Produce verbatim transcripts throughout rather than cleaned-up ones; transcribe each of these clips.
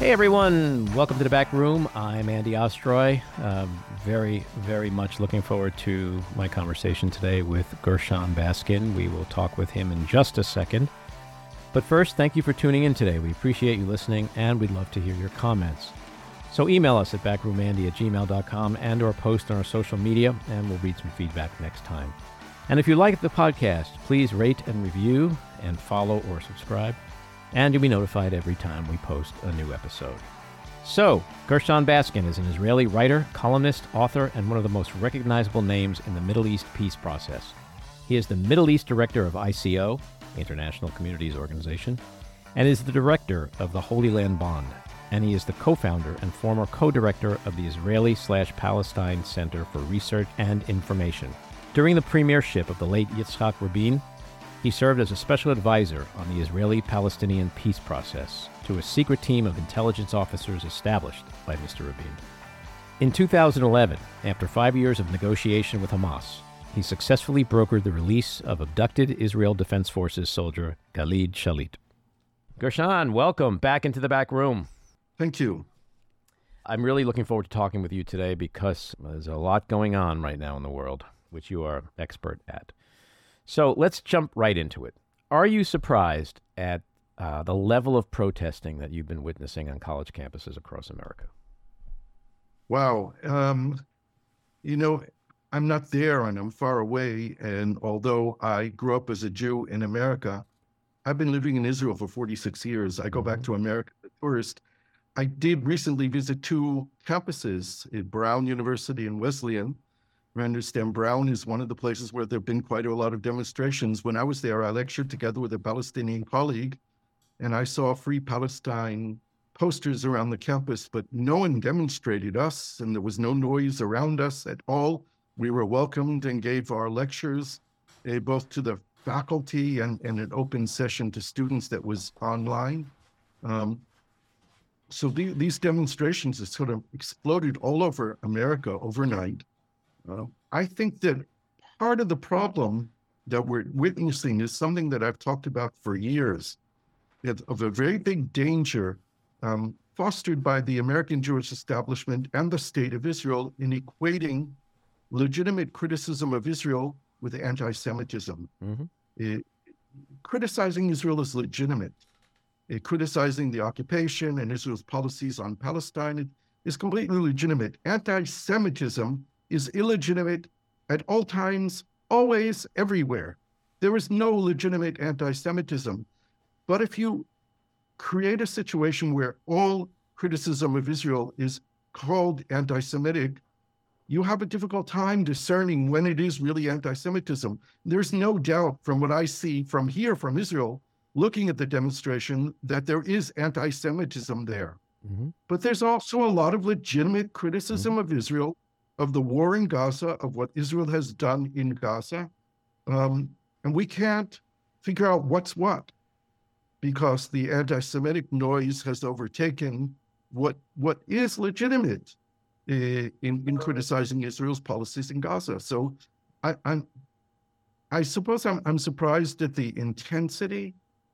Hey everyone, welcome to the back room. I'm Andy Ostroy. Um, very, very much looking forward to my conversation today with Gershon Baskin. We will talk with him in just a second. But first, thank you for tuning in today. We appreciate you listening, and we'd love to hear your comments. So email us at backroomandy at gmail dot com and or post on our social media, and we'll read some feedback next time. And if you like the podcast, please rate and review and follow or subscribe. And you'll be notified every time we post a new episode. So, Gershon Baskin is an Israeli writer, columnist, author, and one of the most recognizable names in the Middle East peace process. He is the Middle East director of I C O, International Communities Organization, and is the director of the Holy Land Bond. And he is the co-founder and former co-director of the Israeli-slash-Palestine Center for Research and Information. During the premiership of the late Yitzhak Rabin, he served as a special advisor on the Israeli-Palestinian peace process to a secret team of intelligence officers established by Mister Rabin. In two thousand eleven, after five years of negotiation with Hamas, he successfully brokered the release of abducted Israel Defense Forces soldier Gilad Shalit. Gershon, welcome back into the back room. Thank you. I'm really looking forward to talking with you today because there's a lot going on right now in the world, which you are expert at. So let's jump right into it. Are you surprised at uh, the level of protesting that you've been witnessing on college campuses across America? Wow. Um, you know, I'm not there and I'm far away. And although I grew up as a Jew in America, I've been living in Israel for forty-six years. I go back to America as a tourist. I did recently visit two campuses at Brown University and Wesleyan. I understand Brown is one of the places where there have been quite a lot of demonstrations. When I was there, I lectured together with a Palestinian colleague, and I saw Free Palestine posters around the campus, but no one demonstrated us, and there was no noise around us at all. We were welcomed and gave our lectures, uh, both to the faculty and, and an open session to students that was online. Um, so the, these demonstrations have sort of exploded all over America overnight. Uh, I think that part of the problem that we're witnessing is something that I've talked about for years, of a very big danger um, fostered by the American Jewish establishment and the state of Israel in equating legitimate criticism of Israel with anti-Semitism. Mm-hmm. It, criticizing Israel is legitimate. It, criticizing the occupation and Israel's policies on Palestine is completely legitimate. Anti-Semitism is illegitimate at all times, always, everywhere. There is no legitimate anti-Semitism. But if you create a situation where all criticism of Israel is called anti-Semitic, you have a difficult time discerning when it is really anti-Semitism. There's no doubt from what I see from here, from Israel, looking at the demonstration, that there is anti-Semitism there. Mm-hmm. But there's also a lot of legitimate criticism mm-hmm. of Israel, of the war in Gaza, of what Israel has done in Gaza. Um, and we can't figure out what's what because the anti-Semitic noise has overtaken what what is legitimate uh, in, in criticizing Israel's policies in Gaza. So I, I'm, I suppose I'm, I'm surprised at the intensity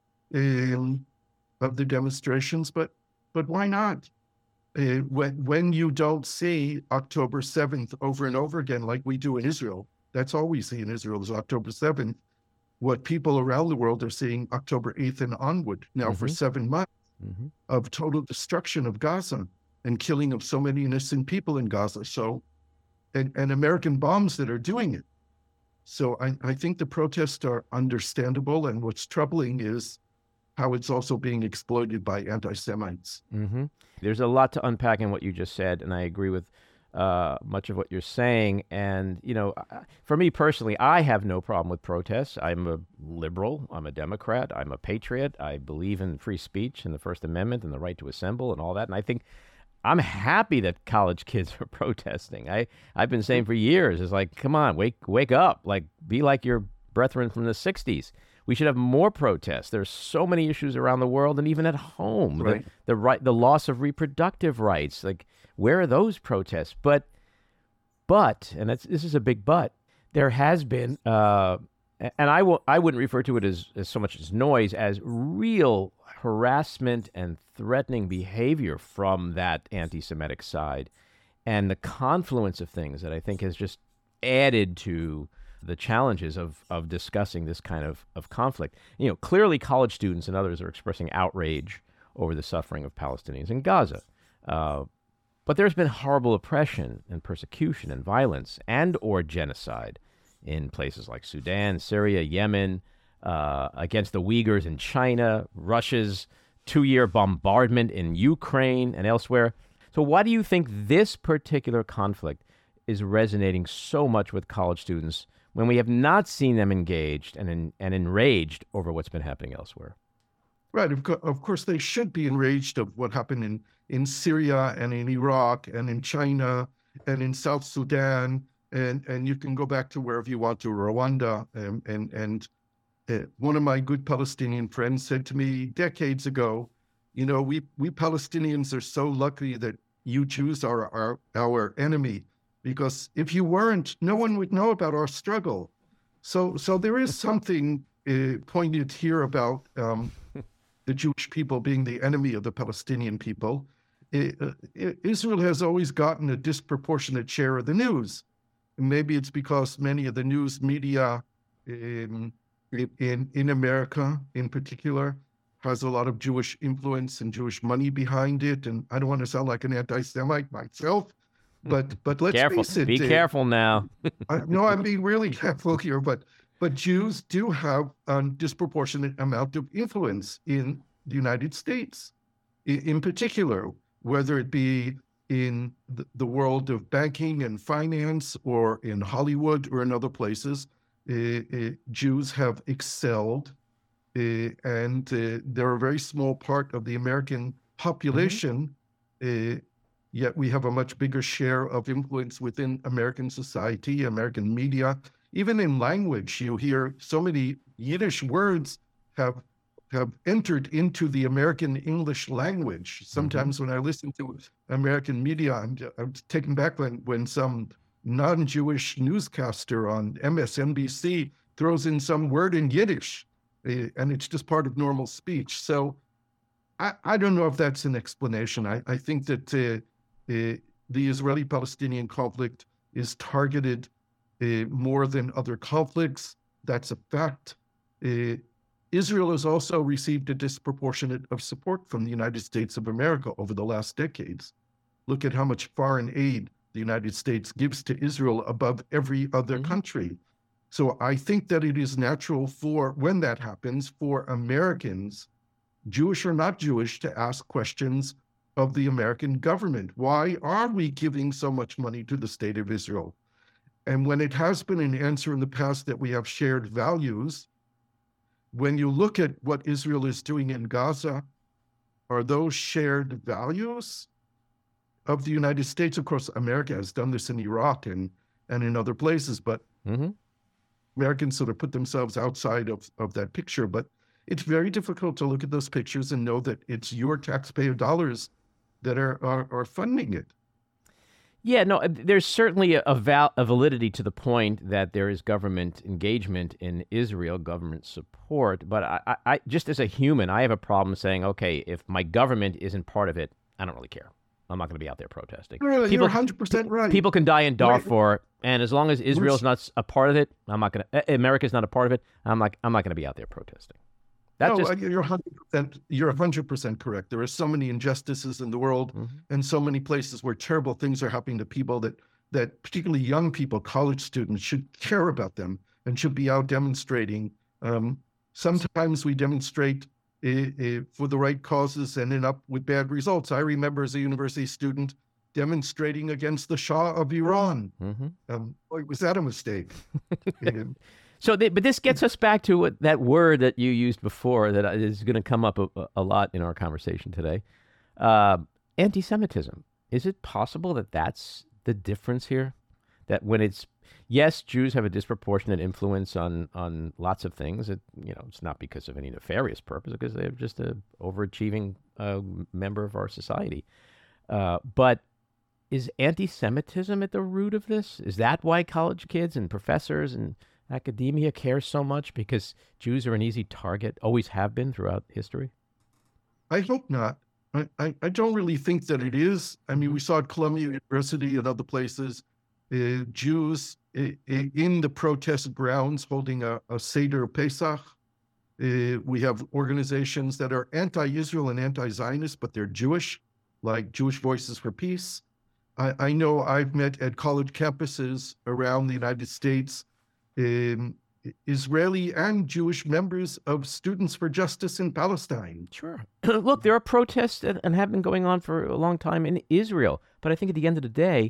um, of the demonstrations, but but why not? Uh, when, when you don't see October seventh over and over again like we do in Israel, that's all we see in Israel is October seventh. What people around the world are seeing October eighth and onward now mm-hmm. for seven months mm-hmm. of total destruction of Gaza and killing of so many innocent people in Gaza. So, and, and American bombs that are doing it. So I, I think the protests are understandable. And what's troubling is how it's also being exploited by anti-Semites. Mm-hmm. There's a lot to unpack in what you just said, and I agree with uh, much of what you're saying. And, you know, for me personally, I have no problem with protests. I'm a liberal. I'm a Democrat. I'm a patriot. I believe in free speech and the First Amendment and the right to assemble and all that. And I think I'm happy that college kids are protesting. I, I've been saying for years, it's like, come on, wake wake up. Like, be like your brethren from the sixties. We should have more protests. There's so many issues around the world and even at home. Right. The, the right, the loss of reproductive rights. Like, where are those protests? But, but, and that's, this is a big but, there has been uh, And I will I wouldn't refer to it as, as so much as noise as real harassment and threatening behavior from that anti-Semitic side, and the confluence of things that I think has just added to the challenges of of discussing this kind of, of conflict. You know, clearly college students and others are expressing outrage over the suffering of Palestinians in Gaza. Uh, but there's been horrible oppression and persecution and violence and or genocide in places like Sudan, Syria, Yemen, uh, against the Uyghurs in China, Russia's two-year bombardment in Ukraine and elsewhere. So why do you think this particular conflict is resonating so much with college students when we have not seen them engaged and en- and enraged over what's been happening elsewhere? Right. Of, co- of course, they should be enraged of what happened in, in Syria and in Iraq and in China and in South Sudan. And, and you can go back to wherever you want to, Rwanda. And, and, and uh, one of my good Palestinian friends said to me decades ago, you know, we, we Palestinians are so lucky that you Jews are our, our enemy, because if you weren't, no one would know about our struggle. So, so there is something uh, pointed here about um, the Jewish people being the enemy of the Palestinian people. It, uh, Israel has always gotten a disproportionate share of the news. Maybe it's because many of the news media in, in, in America in particular has a lot of Jewish influence and Jewish money behind it. And I don't want to sound like an anti-Semite myself, but but let's careful. face it. Be uh, careful now. I, no, I'm being really careful here, but but Jews do have a disproportionate amount of influence in the United States, in, in particular, whether it be in the, the world of banking and finance or in Hollywood or in other places. Uh, uh, Jews have excelled, uh, and uh, they're a very small part of the American population, mm-hmm. uh, yet we have a much bigger share of influence within American society, American media. Even in language, you hear so many Yiddish words have have entered into the American English language. Sometimes mm-hmm. when I listen to American media, I'm, I'm taken back when, when some non-Jewish newscaster on M S N B C throws in some word in Yiddish, uh, and it's just part of normal speech. So I, I don't know if that's an explanation. I, I think that uh, uh, the Israeli-Palestinian conflict is targeted uh, more than other conflicts. That's a fact. Uh, Israel has also received a disproportionate of support from the United States of America over the last decades. Look at how much foreign aid the United States gives to Israel above every other mm-hmm. country. So I think that it is natural for, when that happens, for Americans, Jewish or not Jewish, to ask questions of the American government. Why are we giving so much money to the state of Israel? And when it has been an answer in the past that we have shared values, when you look at what Israel is doing in Gaza, are those shared values of the United States? Of course, America has done this in Iraq and, and in other places, but mm-hmm. Americans sort of put themselves outside of, of that picture. But it's very difficult to look at those pictures and know that it's your taxpayer dollars that are, are, are funding it. Yeah, no, there's certainly a, a, val- a validity to the point that there is government engagement in Israel, government support. But I, I, just as a human, I have a problem saying, okay, if my government isn't part of it, I don't really care. I'm not going to be out there protesting. Really, people, you're one hundred percent right. People can die in Darfur, right. And as long as Israel's not a part of it, I'm not going to. America's not a part of it. I'm like, I'm not going to be out there protesting. That no, just... you're one hundred percent. You're one hundred percent correct. There are so many injustices in the world, mm-hmm. and so many places where terrible things are happening to people that that particularly young people, college students, should care about them and should be out demonstrating. Um, sometimes we demonstrate uh, uh, for the right causes and end up with bad results. I remember as a university student demonstrating against the Shah of Iran. Mm-hmm. Um, boy, was that a mistake? um, So, they, but this gets us back to what, that word that you used before that is going to come up a, a lot in our conversation today. Uh, anti-Semitism. Is it possible that that's the difference here? That when it's, yes, Jews have a disproportionate influence on, on lots of things. It, you know, it's not because of any nefarious purpose, because they're just a overachieving uh, member of our society. Uh, but is anti-Semitism at the root of this? Is that why college kids and professors and academia cares so much because Jews are an easy target, always have been throughout history? I hope not. I, I, I don't really think that it is. I mean, we saw at Columbia University and other places, uh, Jews uh, in the protest grounds holding a, a Seder Pesach. Uh, we have organizations that are anti-Israel and anti-Zionist, but they're Jewish, like Jewish Voices for Peace. I, I know I've met at college campuses around the United States um, Israeli and Jewish members of Students for Justice in Palestine. Sure. Look, there are protests and, and have been going on for a long time in Israel. But I think at the end of the day,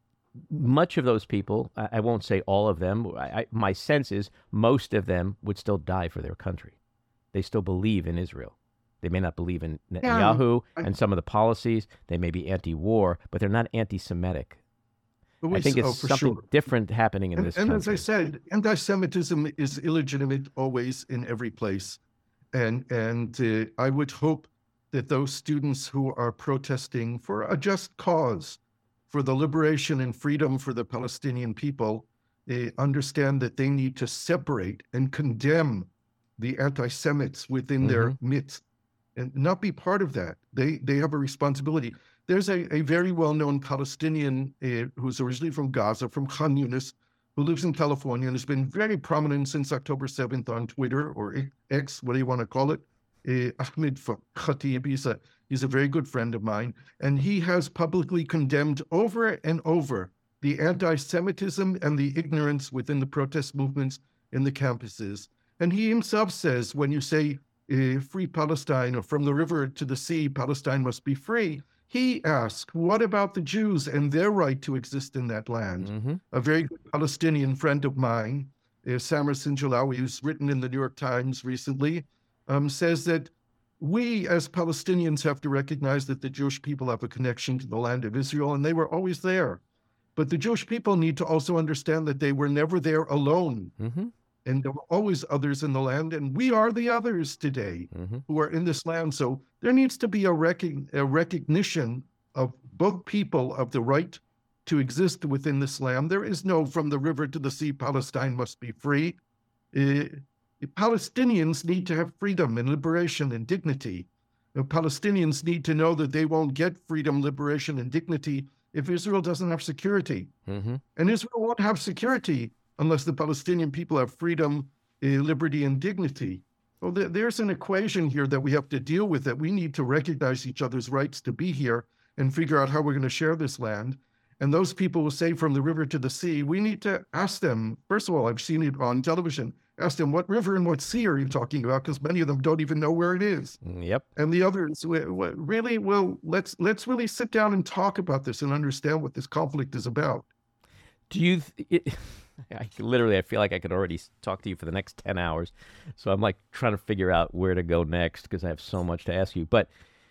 much of those people, I, I won't say all of them, I, I, my sense is most of them would still die for their country. They still believe in Israel. They may not believe in Netanyahu Yeah, I- and some of the policies. They may be anti-war, but they're not anti-Semitic. But we- I think it's oh, for something sure. different happening in And, this and country. as I said, anti-Semitism is illegitimate always in every place. And, and uh, I would hope that those students who are protesting for a just cause, for the liberation and freedom for the Palestinian people, uh, understand that they need to separate and condemn the anti-Semites within their midst and not be part of that. They, they have a responsibility. There's a, a very well-known Palestinian uh, who's originally from Gaza, from Khan Yunis, who lives in California and has been very prominent since October seventh on Twitter, or X, what do you want to call it? Uh, Ahmed Khatib, he's a, he's a very good friend of mine, and he has publicly condemned over and over the anti-Semitism and the ignorance within the protest movements in the campuses. And he himself says, when you say uh, free Palestine, or from the river to the sea, Palestine must be free, he asked, what about the Jews and their right to exist in that land? Mm-hmm. A very good Palestinian friend of mine, uh, Samar Sinjalawi, who's written in the New York Times recently, um, says that we as Palestinians have to recognize that the Jewish people have a connection to the land of Israel, and they were always there. But the Jewish people need to also understand that they were never there alone. Mm-hmm. And there were always others in the land, and we are the others today Mm-hmm. who are in this land. So there needs to be a, rec- a recognition of both people of the right to exist within this land. There is no from the river to the sea, Palestine must be free. Uh, Palestinians need to have freedom and liberation and dignity. Uh, Palestinians need to know that they won't get freedom, liberation, and dignity if Israel doesn't have security. Mm-hmm. And Israel won't have security unless the Palestinian people have freedom, uh, liberty, and dignity. Well, there, there's an equation here that we have to deal with, that we need to recognize each other's rights to be here and figure out how we're going to share this land. And those people who say from the river to the sea, we need to ask them, first of all, I've seen it on television, ask them what river and what sea are you talking about? Because many of them don't even know where it is. Yep. And the others, we- we- really, well, let's let's really sit down and talk about this and understand what this conflict is about. Do you? Th- it, I literally, I feel like I could already s- talk to you for the next ten hours. So I'm like trying to figure out where to go next because I have so much to ask you. But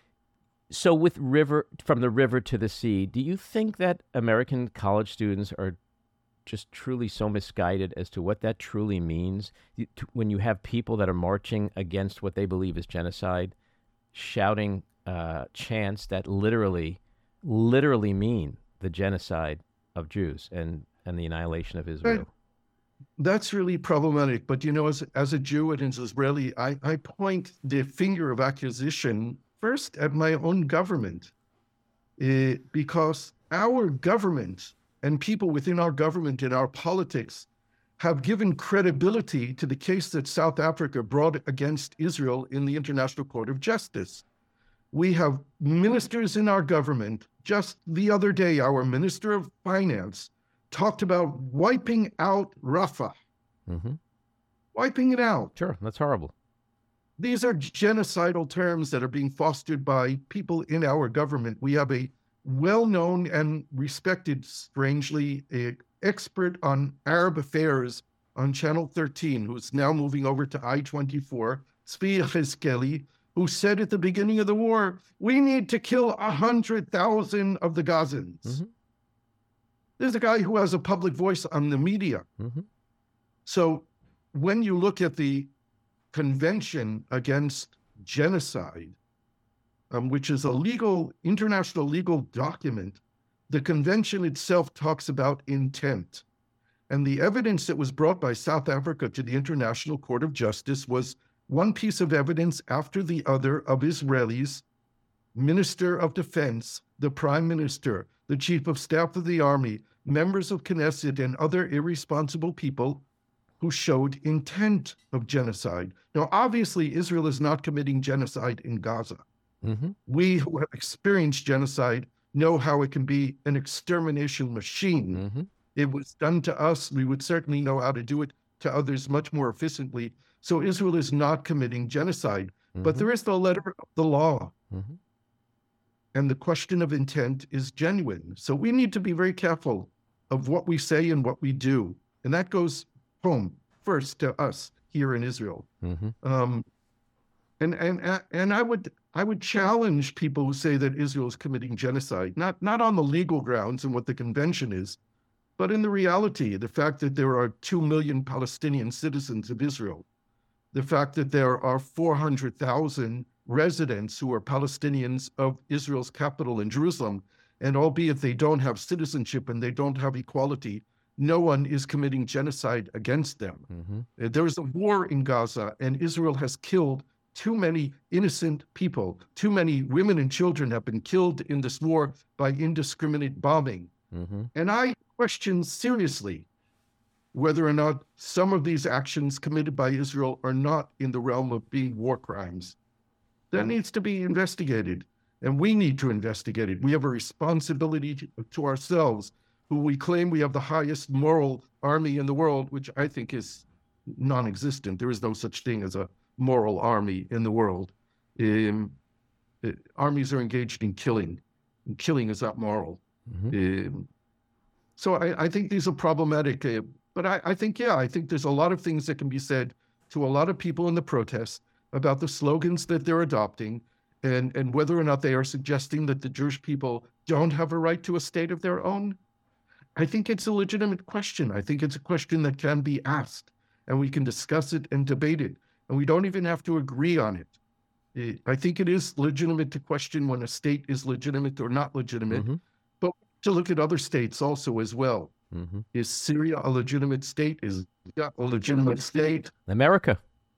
so with river, from the river to the sea, do you think that American college students are just truly so misguided as to what that truly means? You- to- When you have people that are marching against what they believe is genocide, shouting uh, chants that literally, literally mean the genocide of Jews and, and the annihilation of Israel. That's really problematic. But, you know, as, as a Jew and as Israeli, I, I point the finger of accusation first at my own government, uh, because our government and people within our government and our politics have given credibility to the case that South Africa brought against Israel in the International Court of Justice. We have ministers in our government. Just the other day, our Minister of Finance talked about wiping out Rafah, Mm-hmm. wiping it out. Sure, that's horrible. These are genocidal terms that are being fostered by people in our government. We have a well-known and respected, strangely, a expert on Arab affairs on Channel thirteen, who's now moving over to I twenty-four, Tzvi Yechezkeli, who said at the beginning of the war, we need to kill one hundred thousand of the Gazans. Mm-hmm. There's a guy who has a public voice on the media. Mm-hmm. So when you look at the Convention Against Genocide, um, which is a legal, international legal document, the convention itself talks about intent. And the evidence that was brought by South Africa to the International Court of Justice was one piece of evidence after the other of Israelis, Minister of Defense, the Prime Minister, the Chief of Staff of the Army, members of Knesset, and other irresponsible people who showed intent of genocide. Now, obviously, Israel is not committing genocide in Gaza. Mm-hmm. We who have experienced genocide know how it can be an extermination machine. Mm-hmm. It was done to us. We would certainly know how to do it to others much more efficiently. So Israel is not committing genocide. Mm-hmm. But there is the letter of the law. Mm-hmm. And the question of intent is genuine. So we need to be very careful of what we say and what we do. And that goes home first to us here in Israel. Mm-hmm. Um, and and and I would I would challenge people who say that Israel is committing genocide, not not on the legal grounds and what the convention is, but in the reality, the fact that there are two million Palestinian citizens of Israel, the fact that there are four hundred thousand residents who are Palestinians of Israel's capital in Jerusalem, and albeit they don't have citizenship and they don't have equality, no one is committing genocide against them. Mm-hmm. There is a war in Gaza, and Israel has killed too many innocent people. Too many women and children have been killed in this war by indiscriminate bombing. Mm-hmm. And I question seriously whether or not some of these actions committed by Israel are not in the realm of being war crimes. That needs to be investigated, and we need to investigate it. We have a responsibility to, to ourselves, who we claim we have the highest moral army in the world, which I think is non-existent. There is no such thing as a moral army in the world. Um, uh, armies are engaged in killing, and killing is not moral. Mm-hmm. Um, so I, I think these are problematic. Uh, but I, I think, yeah, I think there's a lot of things that can be said to a lot of people in the protests about the slogans that they're adopting, and, and whether or not they are suggesting that the Jewish people don't have a right to a state of their own. I think it's a legitimate question. I think it's a question that can be asked, and we can discuss it and debate it, and we don't even have to agree on it. It I think it is legitimate to question when a state is legitimate or not legitimate, Mm-hmm. but to look at other states also as well. Mm-hmm. Is Syria a legitimate state? Is Syria a legitimate state? America.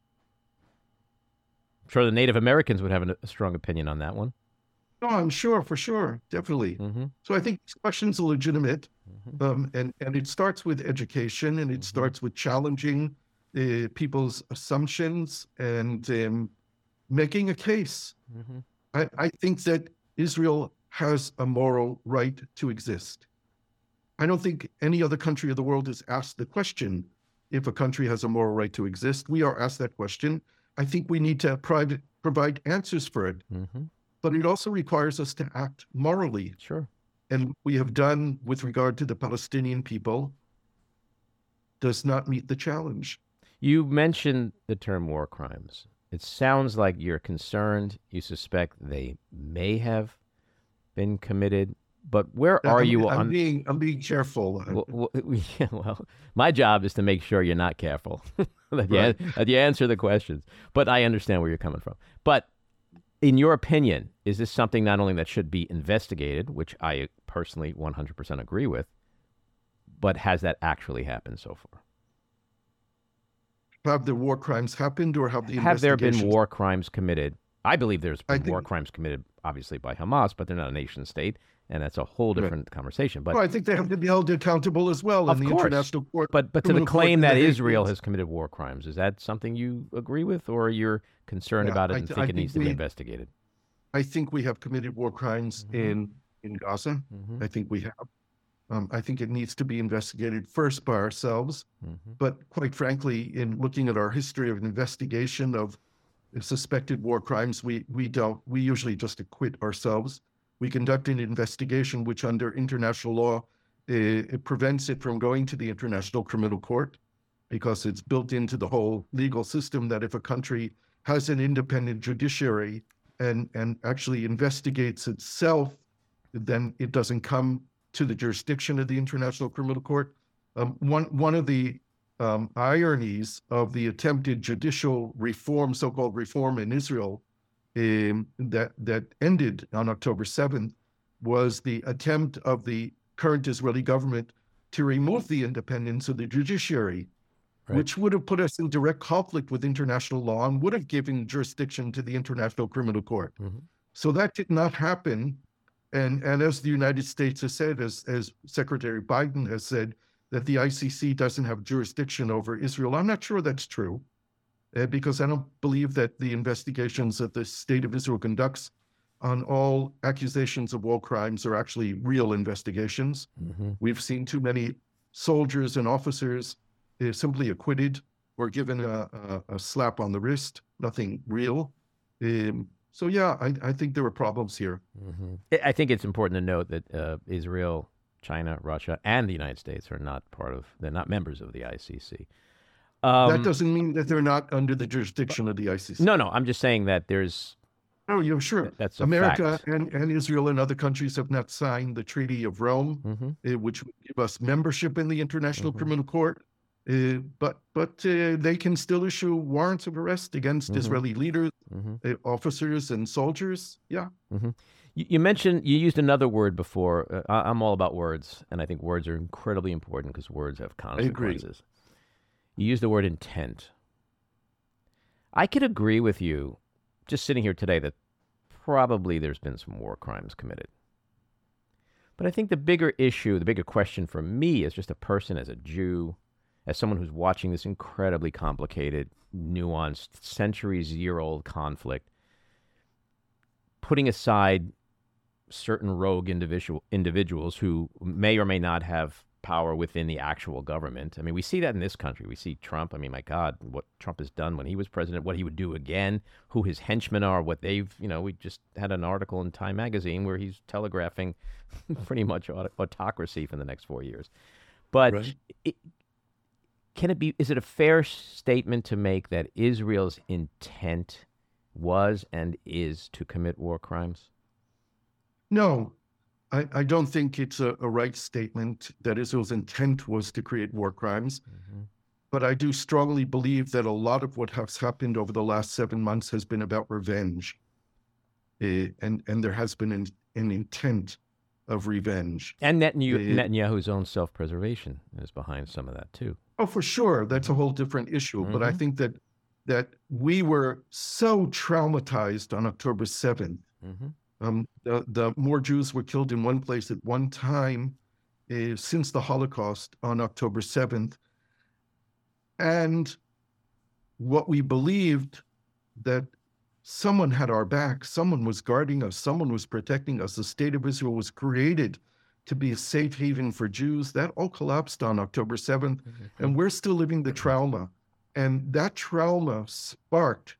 I'm sure the Native Americans would have an, a strong opinion on that one. No, I'm sure, for sure, definitely. Mm-hmm. So I think these questions are legitimate, Mm-hmm. um, and, and it starts with education, and it Mm-hmm. starts with challenging uh, people's assumptions and um, making a case. Mm-hmm. I, I think that Israel has a moral right to exist. I don't think any other country of the world is asked the question if a country has a moral right to exist. We are asked that question. I think we need to private, provide answers for it. Mm-hmm. But it also requires us to act morally. Sure. And we have done with regard to the Palestinian people does not meet the challenge. You mentioned the term war crimes. It sounds like you're concerned. You suspect they may have been committed. But where are I'm, you I'm on? being I'm being careful. Well, well, yeah, well, my job is to make sure you're not careful, that, you, Right. that you answer the questions. But I understand where you're coming from. But in your opinion, is this something not only that should be investigated, which I personally one hundred percent agree with, but has that actually happened so far? Have the war crimes happened, or have the Have there been investigations- war crimes committed? I believe there's I been war think- crimes committed, obviously, by Hamas, but they're not a nation state, and that's a whole Right. different conversation. But Well, I think they have to be held accountable as well Of in the course. international court. But but to the criminal court claim in The that Hague Israel is- has committed war crimes, is that something you agree with, or you're concerned Yeah, about it I and th- think I it think needs to be we- investigated? I think we have committed war crimes Mhm. in in Gaza. Mm-hmm. I think we have. Um, I think it needs to be investigated first by ourselves. Mm-hmm. But quite frankly, in looking at our history of investigation of suspected war crimes, we we don't. We usually just acquit ourselves. We conduct an investigation, which under international law, uh, it prevents it from going to the International Criminal Court, because it's built into the whole legal system that if a country has an independent judiciary and and actually investigates itself, then it doesn't come to the jurisdiction of the International Criminal Court. Um, one one of the um, ironies of the attempted judicial reform, so-called reform in Israel, um, that that ended on October seventh, was the attempt of the current Israeli government to remove the independence of the judiciary, Right. which would have put us in direct conflict with international law and would have given jurisdiction to the International Criminal Court. Mm-hmm. So that did not happen. And, and as the United States has said, as, as Secretary Biden has said, that the I C C doesn't have jurisdiction over Israel. I'm not sure that's true, uh, because I don't believe that the investigations that the state of Israel conducts on all accusations of war crimes are actually real investigations. Mm-hmm. We've seen too many soldiers and officers uh, simply acquitted or given a, a, a slap on the wrist, nothing real. Um, so yeah, I, I think there are problems here. Mm-hmm. I think it's important to note that uh, Israel, China, Russia, and the United States are not part of, they're not members of the I C C. Um, that doesn't mean that they're not under the jurisdiction of the I C C. No, no, I'm just saying that there's... Oh, yeah, sure. That's a America fact. and, and Israel and other countries have not signed the Treaty of Rome, Mm-hmm. uh, which would give us membership in the International Mm-hmm. Criminal Court. Uh, but but uh, they can still issue warrants of arrest against Mm-hmm. Israeli leaders, Mm-hmm. uh, officers, and soldiers. Yeah. Mm-hmm. You, you mentioned, you used another word before. Uh, I, I'm all about words, and I think words are incredibly important because words have consequences. You used the word intent. I could agree with you, just sitting here today, that probably there's been some war crimes committed. But I think the bigger issue, the bigger question for me as just a person, as a Jew, as someone who's watching this incredibly complicated, nuanced, centuries-year-old conflict, putting aside certain rogue individual individuals who may or may not have power within the actual government. I mean, we see that in this country. We see Trump. I mean, my God, what Trump has done when he was president, what he would do again, who his henchmen are, what they've, you know, we just had an article in Time magazine where he's telegraphing pretty much aut- autocracy for the next four years. But Right. it, can it be, is it a fair statement to make that Israel's intent was and is to commit war crimes? No, I, I don't think it's a, a right statement that Israel's intent was to create war crimes. Mm-hmm. But I do strongly believe that a lot of what has happened over the last seven months has been about revenge. Uh, and, and there has been an, an intent of revenge. And Netanyahu, Uh, Netanyahu's own self-preservation is behind some of that too. Oh, for sure. That's a whole different issue. But I Mhm. think that that we were so traumatized on October seventh. Mm-hmm. Um, the, the more Jews were killed in one place at one time uh, since the Holocaust on October seventh. And what we believed that someone had our back, someone was guarding us, someone was protecting us. The state of Israel was created to be a safe haven for Jews. That all collapsed on October seventh, Mm-hmm. and we're still living the trauma. And that trauma sparked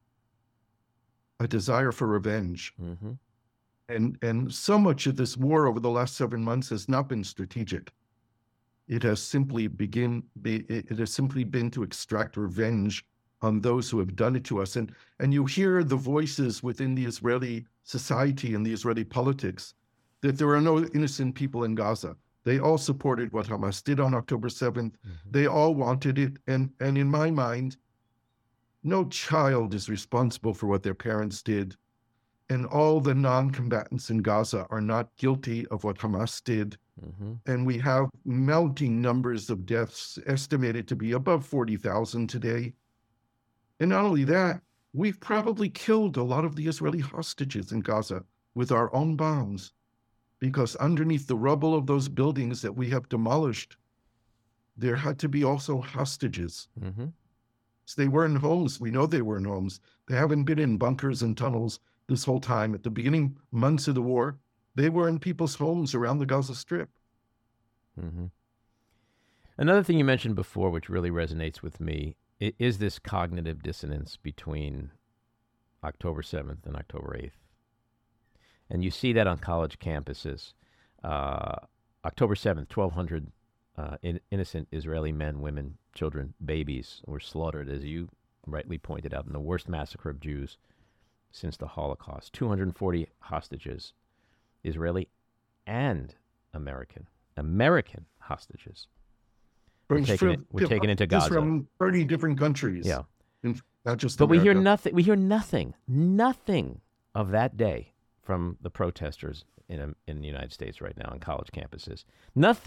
a desire for revenge. Mm-hmm. And, and so much of this war over the last seven months has not been strategic. It has simply begin, be, it has simply been to extract revenge on those who have done it to us. And, and you hear the voices within the Israeli society and the Israeli politics that there are no innocent people in Gaza. They all supported what Hamas did on October seventh. Mm-hmm. They all wanted it. And, and in my mind, no child is responsible for what their parents did. And all the non-combatants in Gaza are not guilty of what Hamas did. Mm-hmm. And we have mounting numbers of deaths, estimated to be above forty thousand today. And not only that, we've probably killed a lot of the Israeli hostages in Gaza with our own bombs, because underneath the rubble of those buildings that we have demolished, there had to be also hostages. Mm-hmm. So they were in homes. We know they were in homes. They haven't been in bunkers and tunnels this whole time. At the beginning months of the war, they were in people's homes around the Gaza Strip. Mm-hmm. Another thing you mentioned before, which really resonates with me, is this cognitive dissonance between October seventh and October eighth. And you see that on college campuses. Uh, October seventh, twelve hundred uh, in, innocent Israeli men, women, children, babies were slaughtered, as you rightly pointed out, in the worst massacre of Jews since the Holocaust. two hundred forty hostages, Israeli and American. American hostages. We're From- taking, it, from- we're taking into just Gaza. from thirty different countries. Yeah. In- not just But we hear America. nothing. We hear nothing, nothing of that day from the protesters in um, in the United States right now on college campuses. Nothing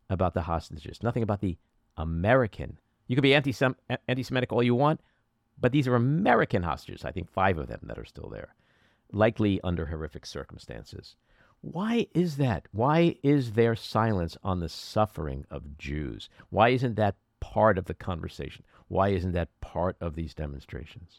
about the hostages, nothing about the American. You could be anti-Sem- anti-Semitic all you want, but these are American hostages, I think five of them that are still there, likely under horrific circumstances. Why is that? Why is there silence on the suffering of Jews? Why isn't that part of the conversation? Why isn't that part of these demonstrations?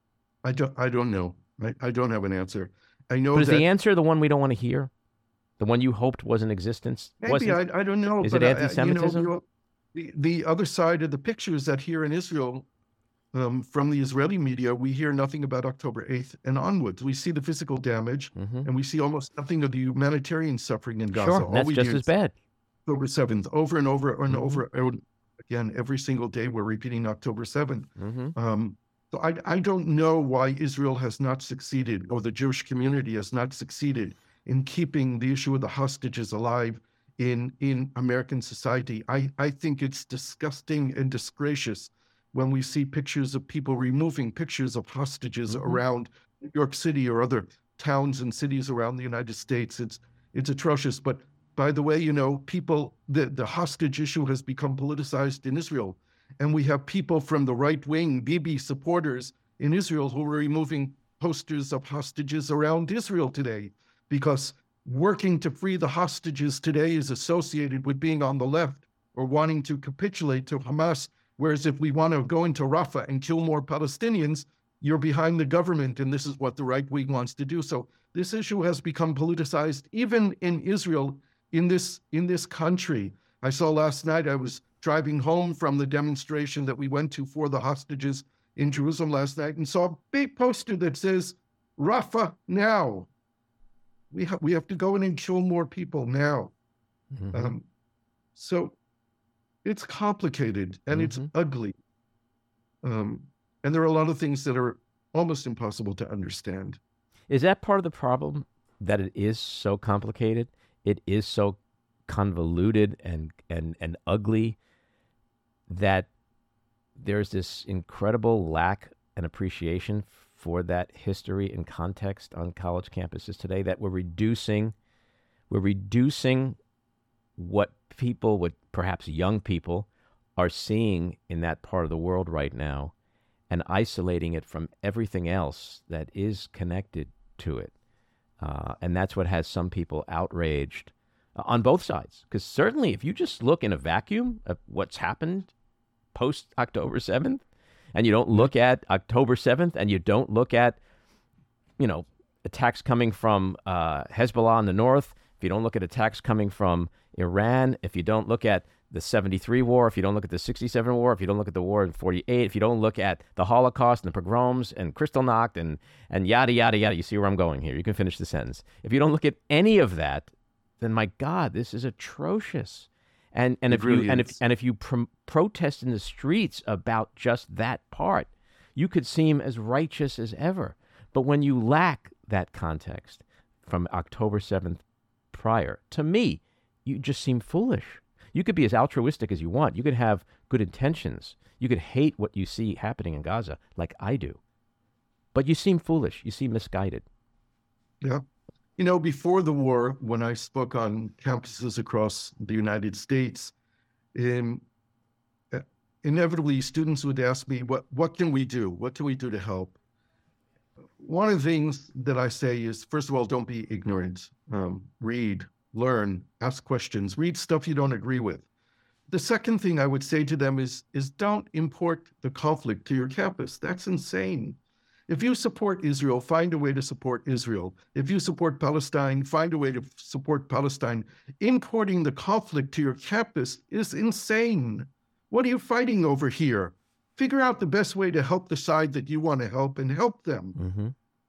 I don't, I don't know. I, I don't have an answer. I know But is that the answer the one we don't want to hear? The one you hoped was in existence? maybe, I, I don't know. Is but it I- anti-Semitism? You know, the, the other side of the picture is that here in Israel, um, from the Israeli media, we hear nothing about October eighth and onwards. We see the physical damage, Mm-hmm. and we see almost nothing of the humanitarian suffering in Gaza. Sure, All that's we just hear as is bad. October seventh, over and over and Mhm. over. and Again, every single day we're repeating October seventh. Mm-hmm. Um, so I, I don't know why Israel has not succeeded, or the Jewish community has not succeeded in keeping the issue of the hostages alive in, in American society. I, I think it's disgusting and disgracious when we see pictures of people removing pictures of hostages Mhm. around New York City or other towns and cities around the United States. It's, it's atrocious. But by the way, you know, people, the, the hostage issue has become politicized in Israel. And we have people from the right wing, Bibi supporters in Israel, who are removing posters of hostages around Israel today, because working to free the hostages today is associated with being on the left or wanting to capitulate to Hamas. Whereas if we want to go into Rafah and kill more Palestinians, you're behind the government, and this is what the right wing wants to do. So this issue has become politicized, even in Israel, in this in this country. I saw last night, I was driving home from the demonstration that we went to for the hostages in Jerusalem last night, and saw a big poster that says, Rafah now. We, ha- we have to go in and kill more people now. Mm-hmm. Um, so it's complicated and it's Mhm. ugly. Um, and there are a lot of things that are almost impossible to understand. Is that part of the problem, that it is so complicated? It is so convoluted and, and, and ugly that there's this incredible lack and appreciation for that history and context on college campuses today, that we're reducing we're reducing what people, what perhaps young people are seeing in that part of the world right now, and isolating it from everything else that is connected to it. Uh, and that's what has some people outraged uh, on both sides. Because certainly if you just look in a vacuum of what's happened post October seventh, and you don't look at October seventh, and you don't look at, you know, attacks coming from uh, Hezbollah in the north, if you don't look at attacks coming from Iran, if you don't look at the seventy-three war, if you don't look at the sixty-seven war, if you don't look at the war in forty-eight, if you don't look at the Holocaust and the pogroms and Kristallnacht and, and yada, yada, yada, you see where I'm going here. You can finish the sentence. If you don't look at any of that, then my God, this is atrocious. And and It if really you and if is. and if you pr- protest in the streets about just that part, you could seem as righteous as ever. But when you lack that context from October seventh prior, to me, you just seem foolish. You could be as altruistic as you want. You could have good intentions. You could hate what you see happening in Gaza, like I do. But you seem foolish. You seem misguided. Yeah. You know, before the war, when I spoke on campuses across the United States, um, uh, inevitably students would ask me, what, what can we do? What can we do to help? One of the things that I say is, first of all, don't be ignorant. Um, read, learn, ask questions, read stuff you don't agree with. The second thing I would say to them is, is don't import the conflict to your campus. That's insane. If you support Israel, find a way to support Israel. If you support Palestine, find a way to support Palestine. Importing the conflict to your campus is insane. What are you fighting over here? Figure out the best way to help the side that you want to help and help them. Mm-hmm.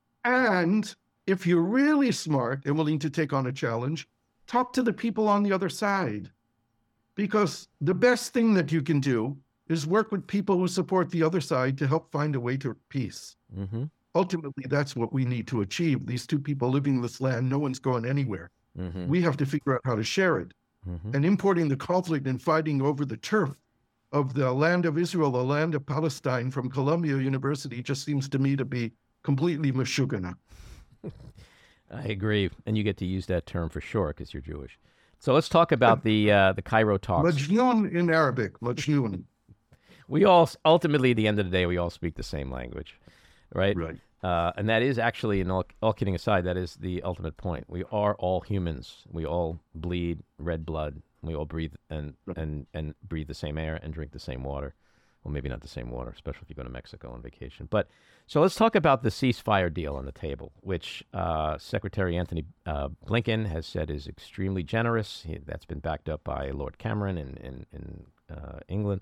And if you're really smart and willing to take on a challenge, talk to the people on the other side. Because the best thing that you can do is work with people who support the other side to help find a way to peace. Mm-hmm. Ultimately, that's what we need to achieve. These two people living in this land, no one's going anywhere. Mm-hmm. We have to figure out how to share it. Mm-hmm. And importing the conflict and fighting over the turf of the land of Israel, the land of Palestine from Columbia University just seems to me to be completely mashugana. I agree. And you get to use that term for sure because you're Jewish. So let's talk about the uh, the Cairo talks. Majnoon in Arabic, Majnoon. We all, ultimately, at the end of the day, we all speak the same language, right? Right. Uh, and that is actually, and all, all kidding aside, that is the ultimate point. We are all humans. We all bleed red blood. We all breathe and, Right. and, and breathe the same air and drink the same water. Well, maybe not the same water, especially if you go to Mexico on vacation. But so let's talk about the ceasefire deal on the table, which uh, Secretary Anthony uh, Blinken has said is extremely generous. He, that's been backed up by Lord Cameron in, in, in uh, England.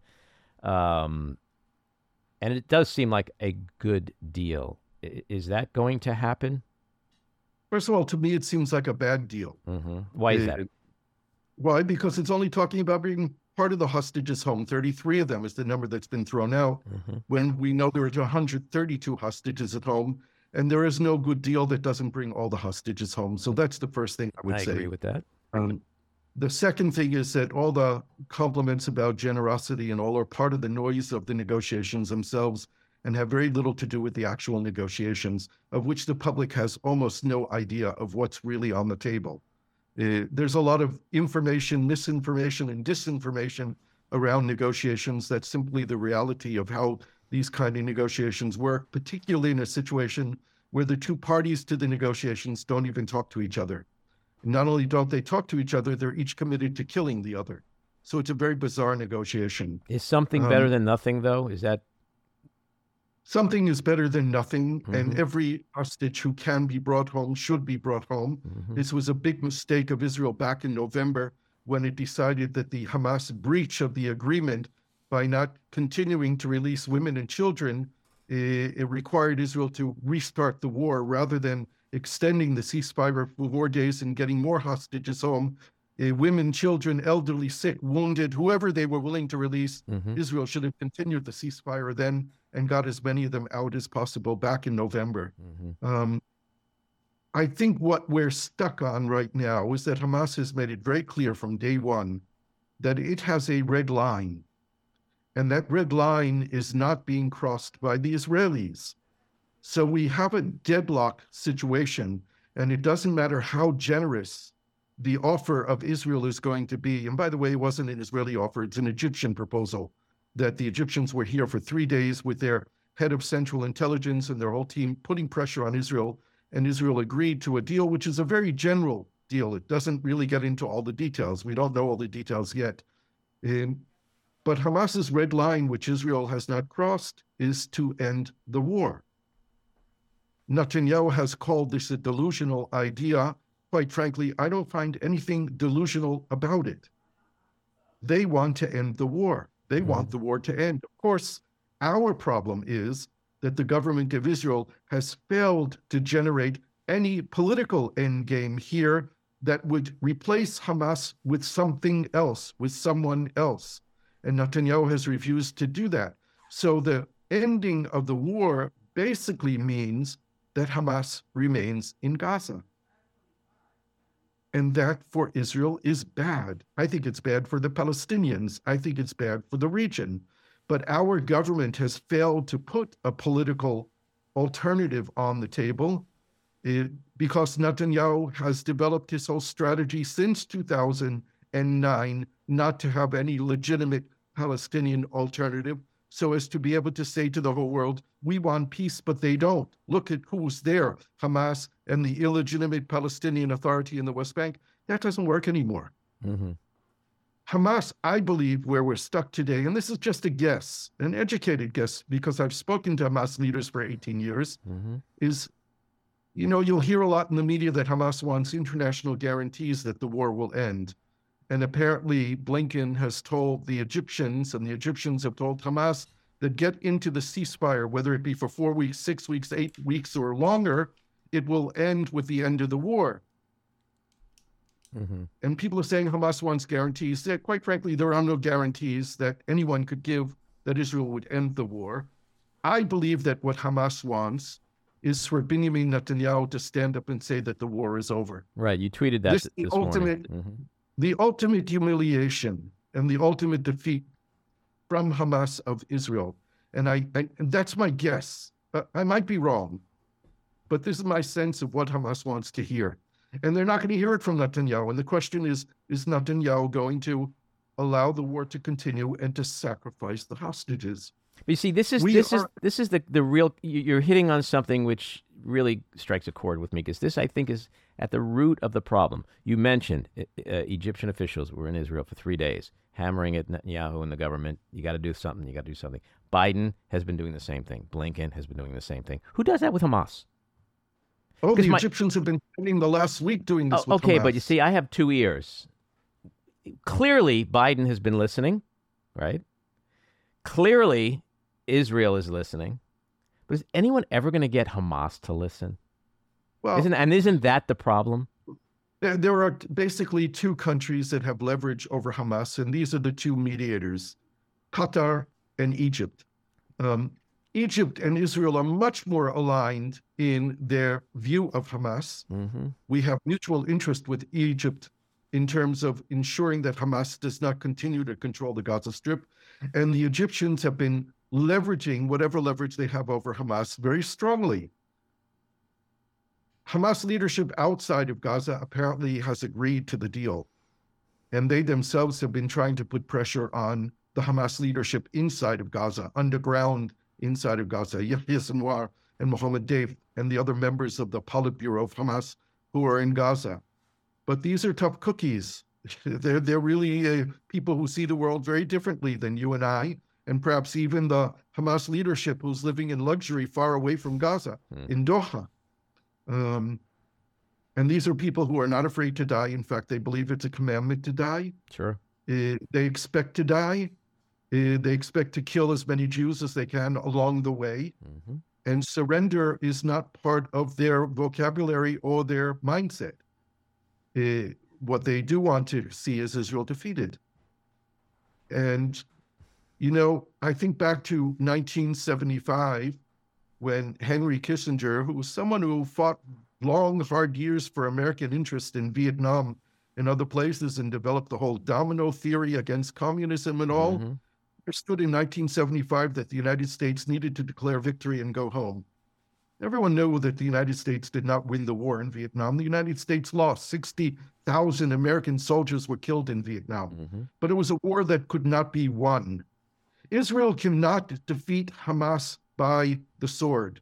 Um, and it does seem like a good deal. I, is that going to happen? First of all, to me, it seems like a bad deal. Mm-hmm. Why is Uh, that? Why? Because it's only talking about bringing part of the hostages home. thirty-three of them is the number that's been thrown out, Mm-hmm. when we know there are one hundred thirty-two hostages at home, and there is no good deal that doesn't bring all the hostages home. So that's the first thing I would I say. agree with that. Um, the second thing is that all the compliments about generosity and all are part of the noise of the negotiations themselves and have very little to do with the actual negotiations, of which the public has almost no idea of what's really on the table. Uh, there's a lot of information, misinformation, and disinformation around negotiations. That's simply the reality of how these kind of negotiations work, particularly in a situation where the two parties to the negotiations don't even talk to each other. Not only don't they talk to each other, they're each committed to killing the other. So it's a very bizarre negotiation. Is something Um, better than nothing, though? Is that Something is better than nothing, Mhm. and every hostage who can be brought home should be brought home. Mhm. This was a big mistake of Israel back in November when it decided that the Hamas breach of the agreement by not continuing to release women and children, eh, it required Israel to restart the war rather than extending the ceasefire for more days and getting more hostages home. Eh, women, children, elderly, sick, wounded, whoever they were willing to release, Mhm. Israel should have continued the ceasefire then and got as many of them out as possible back in November. Mhm. Um, I think what we're stuck on right now is that Hamas has made it very clear from day one that it has a red line, and that red line is not being crossed by the Israelis. So we have a deadlock situation, and it doesn't matter how generous the offer of Israel is going to be. And by the way, it wasn't an Israeli offer, it's an Egyptian proposal that the Egyptians were here for three days with their head of Central Intelligence and their whole team putting pressure on Israel. And Israel agreed to a deal, which is a very general deal. It doesn't really get into all the details. We don't know all the details yet. Um, but Hamas's red line, which Israel has not crossed, is to end the war. Netanyahu has called this a delusional idea. Quite frankly, I don't find anything delusional about it. They want to end the war. They Mhm. want the war to end. Of course, our problem is that the government of Israel has failed to generate any political endgame here that would replace Hamas with something else, with someone else. And Netanyahu has refused to do that. So the ending of the war basically means that Hamas remains in Gaza. And that for Israel is bad. I think it's bad for the Palestinians. I think it's bad for the region. But our government has failed to put a political alternative on the table eh, because Netanyahu has developed his whole strategy since two thousand nine not to have any legitimate Palestinian alternative, so as to be able to say to the whole world, we want peace, but they don't. Look at who's there, Hamas and the illegitimate Palestinian Authority in the West Bank. That doesn't work anymore. Mhm. Hamas, I believe, where we're stuck today, and this is just a guess, an educated guess, because I've spoken to Hamas leaders for eighteen years, Mhm. is, you know, you'll hear a lot in the media that Hamas wants international guarantees that the war will end. And apparently Blinken has told the Egyptians, and the Egyptians have told Hamas, that get into the ceasefire, whether it be for four weeks, six weeks, eight weeks, or longer, it will end with the end of the war. Mhm. And people are saying Hamas wants guarantees. That, quite frankly, there are no guarantees that anyone could give that Israel would end the war. I believe that what Hamas wants is for Benjamin Netanyahu to stand up and say that the war is over. Right. You tweeted that This th- the this ultimate- morning. Mhm. The ultimate humiliation and the ultimate defeat from Hamas of Israel. And I, I and that's my guess. Uh, I might be wrong, but this is my sense of what Hamas wants to hear. And they're not going to hear it from Netanyahu. And the question is, is Netanyahu going to allow the war to continue and to sacrifice the hostages? But you see, this is We this are- is this is the the real. You're hitting on something which really strikes a chord with me, because this, I think, is at the root of the problem. You mentioned uh, uh, Egyptian officials were in Israel for three days, hammering at Netanyahu and the government. You got to do something. You got to do something. Biden has been doing the same thing. Blinken has been doing the same thing. Who does that with Hamas? Oh, 'Cause the my- Egyptians have been spending the last week doing this. Oh, with okay, Hamas. but you see, I have two ears. Clearly, Biden has been listening, right? Clearly, Israel is listening. But is anyone ever going to get Hamas to listen? well, Isn't and isn't that the problem? there, there are basically two countries that have leverage over Hamas, and these are the two mediators, Qatar and Egypt. Um, Egypt and Israel are much more aligned in their view of Hamas. Mm-hmm. We have mutual interest with Egypt in terms of ensuring that Hamas does not continue to control the Gaza Strip. And the Egyptians have been leveraging whatever leverage they have over Hamas very strongly. Hamas leadership outside of Gaza apparently has agreed to the deal. And they themselves have been trying to put pressure on the Hamas leadership inside of Gaza, underground inside of Gaza, Yahya Sinwar and Mohammed Deif and the other members of the Politburo of Hamas who are in Gaza. But these are tough cookies. They're, they're really uh, people who see the world very differently than you and I, and perhaps even the Hamas leadership who's living in luxury far away from Gaza, Hmm. in Doha. Um, and these are people who are not afraid to die. In fact, they believe it's a commandment to die. Sure. Uh, they expect to die. Uh, they expect to kill as many Jews as they can along the way. Mm-hmm. And surrender is not part of their vocabulary or their mindset. Uh, what they do want to see is Israel defeated. And, you know, I think back to nineteen seventy-five, when Henry Kissinger, who was someone who fought long, hard years for American interest in Vietnam and other places and developed the whole domino theory against communism and all, Mhm. understood in nineteen seventy-five that the United States needed to declare victory and go home. Everyone knew that the United States did not win the war in Vietnam. The United States lost. sixty thousand American soldiers were killed in Vietnam. Mhm. But it was a war that could not be won. Israel cannot defeat Hamas by the sword.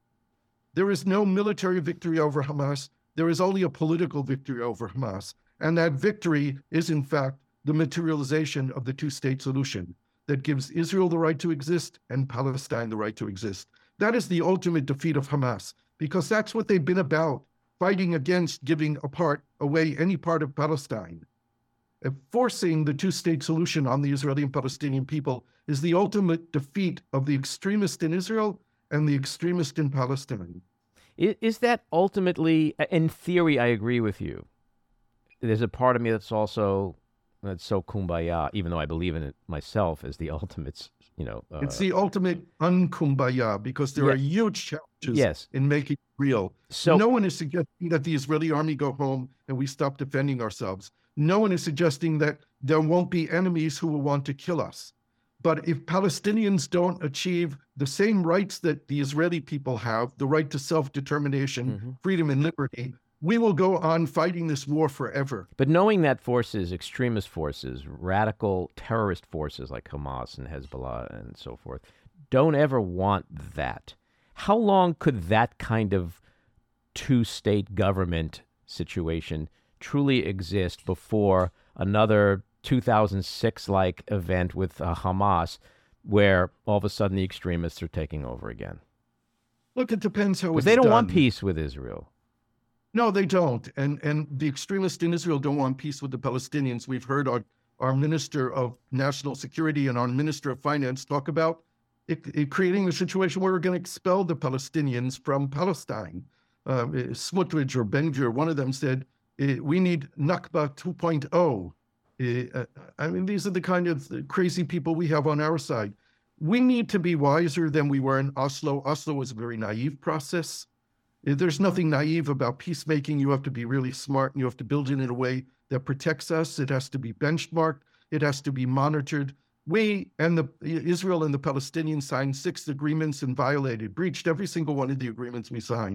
There is no military victory over Hamas. There is only a political victory over Hamas. And that victory is, in fact, the materialization of the two-state solution that gives Israel the right to exist and Palestine the right to exist. That is the ultimate defeat of Hamas, because that's what they've been about, fighting against giving apart, away any part of Palestine. Uh, Forcing the two-state solution on the Israeli and Palestinian people is the ultimate defeat of the extremist in Israel and the extremist in Palestine. I- Is that ultimately, in theory, I agree with you. There's a part of me that's also that's so kumbaya, even though I believe in it myself as the ultimate, you know. Uh, It's the ultimate unkumbaya because there Yeah. are huge challenges Yes. in making it real. So- no one is suggesting that the Israeli army go home and we stop defending ourselves. No one is suggesting that there won't be enemies who will want to kill us. But if Palestinians don't achieve the same rights that the Israeli people have, the right to self-determination, Mhm. freedom, and liberty, we will go on fighting this war forever. But knowing that forces, extremist forces, radical terrorist forces like Hamas and Hezbollah and so forth, don't ever want that. How long could that kind of two-state government situation truly exist before another two thousand six-like event with uh, Hamas, where all of a sudden the extremists are taking over again? Look, it depends how Because it's they don't want done. peace with Israel. No, they don't. And and the extremists in Israel don't want peace with the Palestinians. We've heard our, our Minister of National Security and our Minister of Finance talk about it, it creating a situation where we're going to expel the Palestinians from Palestine. Uh, Smotrich or Ben-Gvir, one of them said, eh, we need Nakba two point oh. Eh, uh, I mean, these are the kind of crazy people we have on our side. We need to be wiser than we were in Oslo. Oslo was a very naive process. There's nothing naive about peacemaking. You have to be really smart and you have to build it in a way that protects us. It has to be benchmarked. It has to be monitored. We and the Israel and the Palestinians signed six agreements and violated, breached every single one of the agreements we signed.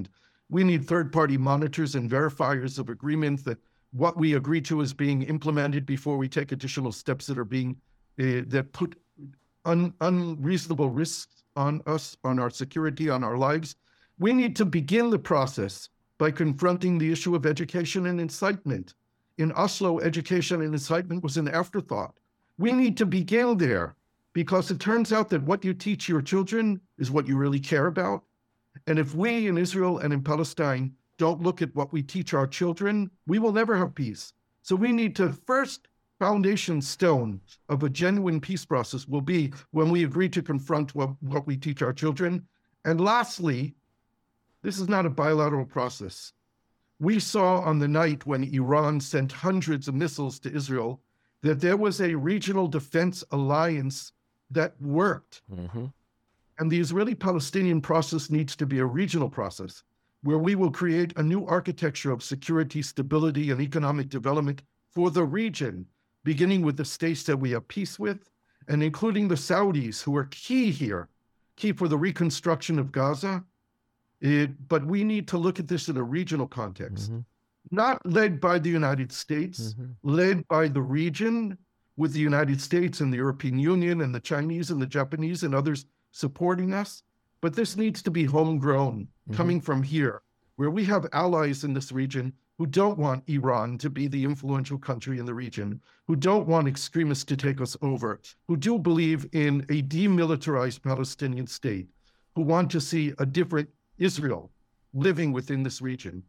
We need third-party monitors and verifiers of agreements that what we agree to is being implemented before we take additional steps that are being, uh, that put un, unreasonable risks on us, on our security, on our lives. We need to begin the process by confronting the issue of education and incitement. In Oslo, education and incitement was an afterthought. We need to begin there, because it turns out that what you teach your children is what you really care about. And if we in Israel and in Palestine don't look at what we teach our children, we will never have peace. So we need to, first foundation stone of a genuine peace process will be when we agree to confront what, what we teach our children. And lastly, this is not a bilateral process. We saw on the night when Iran sent hundreds of missiles to Israel that there was a regional defense alliance that worked. Mm-hmm. And the Israeli-Palestinian process needs to be a regional process where we will create a new architecture of security, stability, and economic development for the region, beginning with the states that we have peace with, and including the Saudis, who are key here, key for the reconstruction of Gaza. It, but we need to look at this in a regional context, mm-hmm. not led by the United States, mm-hmm. led by the region, with the United States and the European Union and the Chinese and the Japanese and others supporting us. But this needs to be homegrown, mm-hmm. coming from here, where we have allies in this region who don't want Iran to be the influential country in the region, who don't want extremists to take us over, who do believe in a demilitarized Palestinian state, who want to see a different Israel living within this region.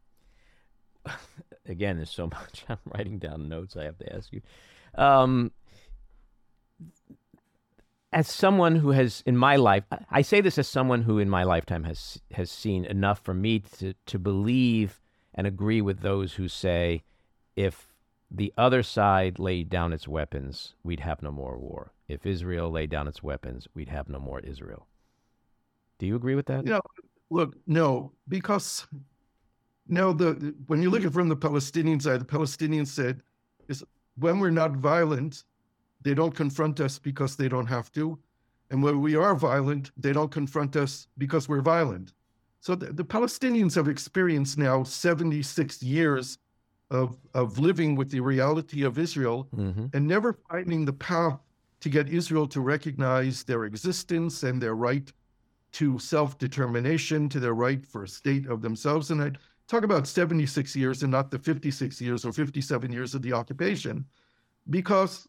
Again, there's so much. I'm writing down notes I have to ask you. Um, as someone who has, in my life, I say this as someone who in my lifetime has has seen enough for me to, to believe and agree with those who say, if the other side laid down its weapons, we'd have no more war. If Israel laid down its weapons, we'd have no more Israel. Do you agree with that? Yeah. Look, no, because no, the when you look at it from the Palestinian side, the Palestinians said, is when we're not violent, they don't confront us because they don't have to. And when we are violent, they don't confront us because we're violent. So the, the Palestinians have experienced now seventy-six years of, of living with the reality of Israel, mm-hmm. and never finding the path to get Israel to recognize their existence and their right to self-determination, to their right for a state of themselves. And I talk about seventy-six years and not the fifty-six years or fifty-seven years of the occupation, because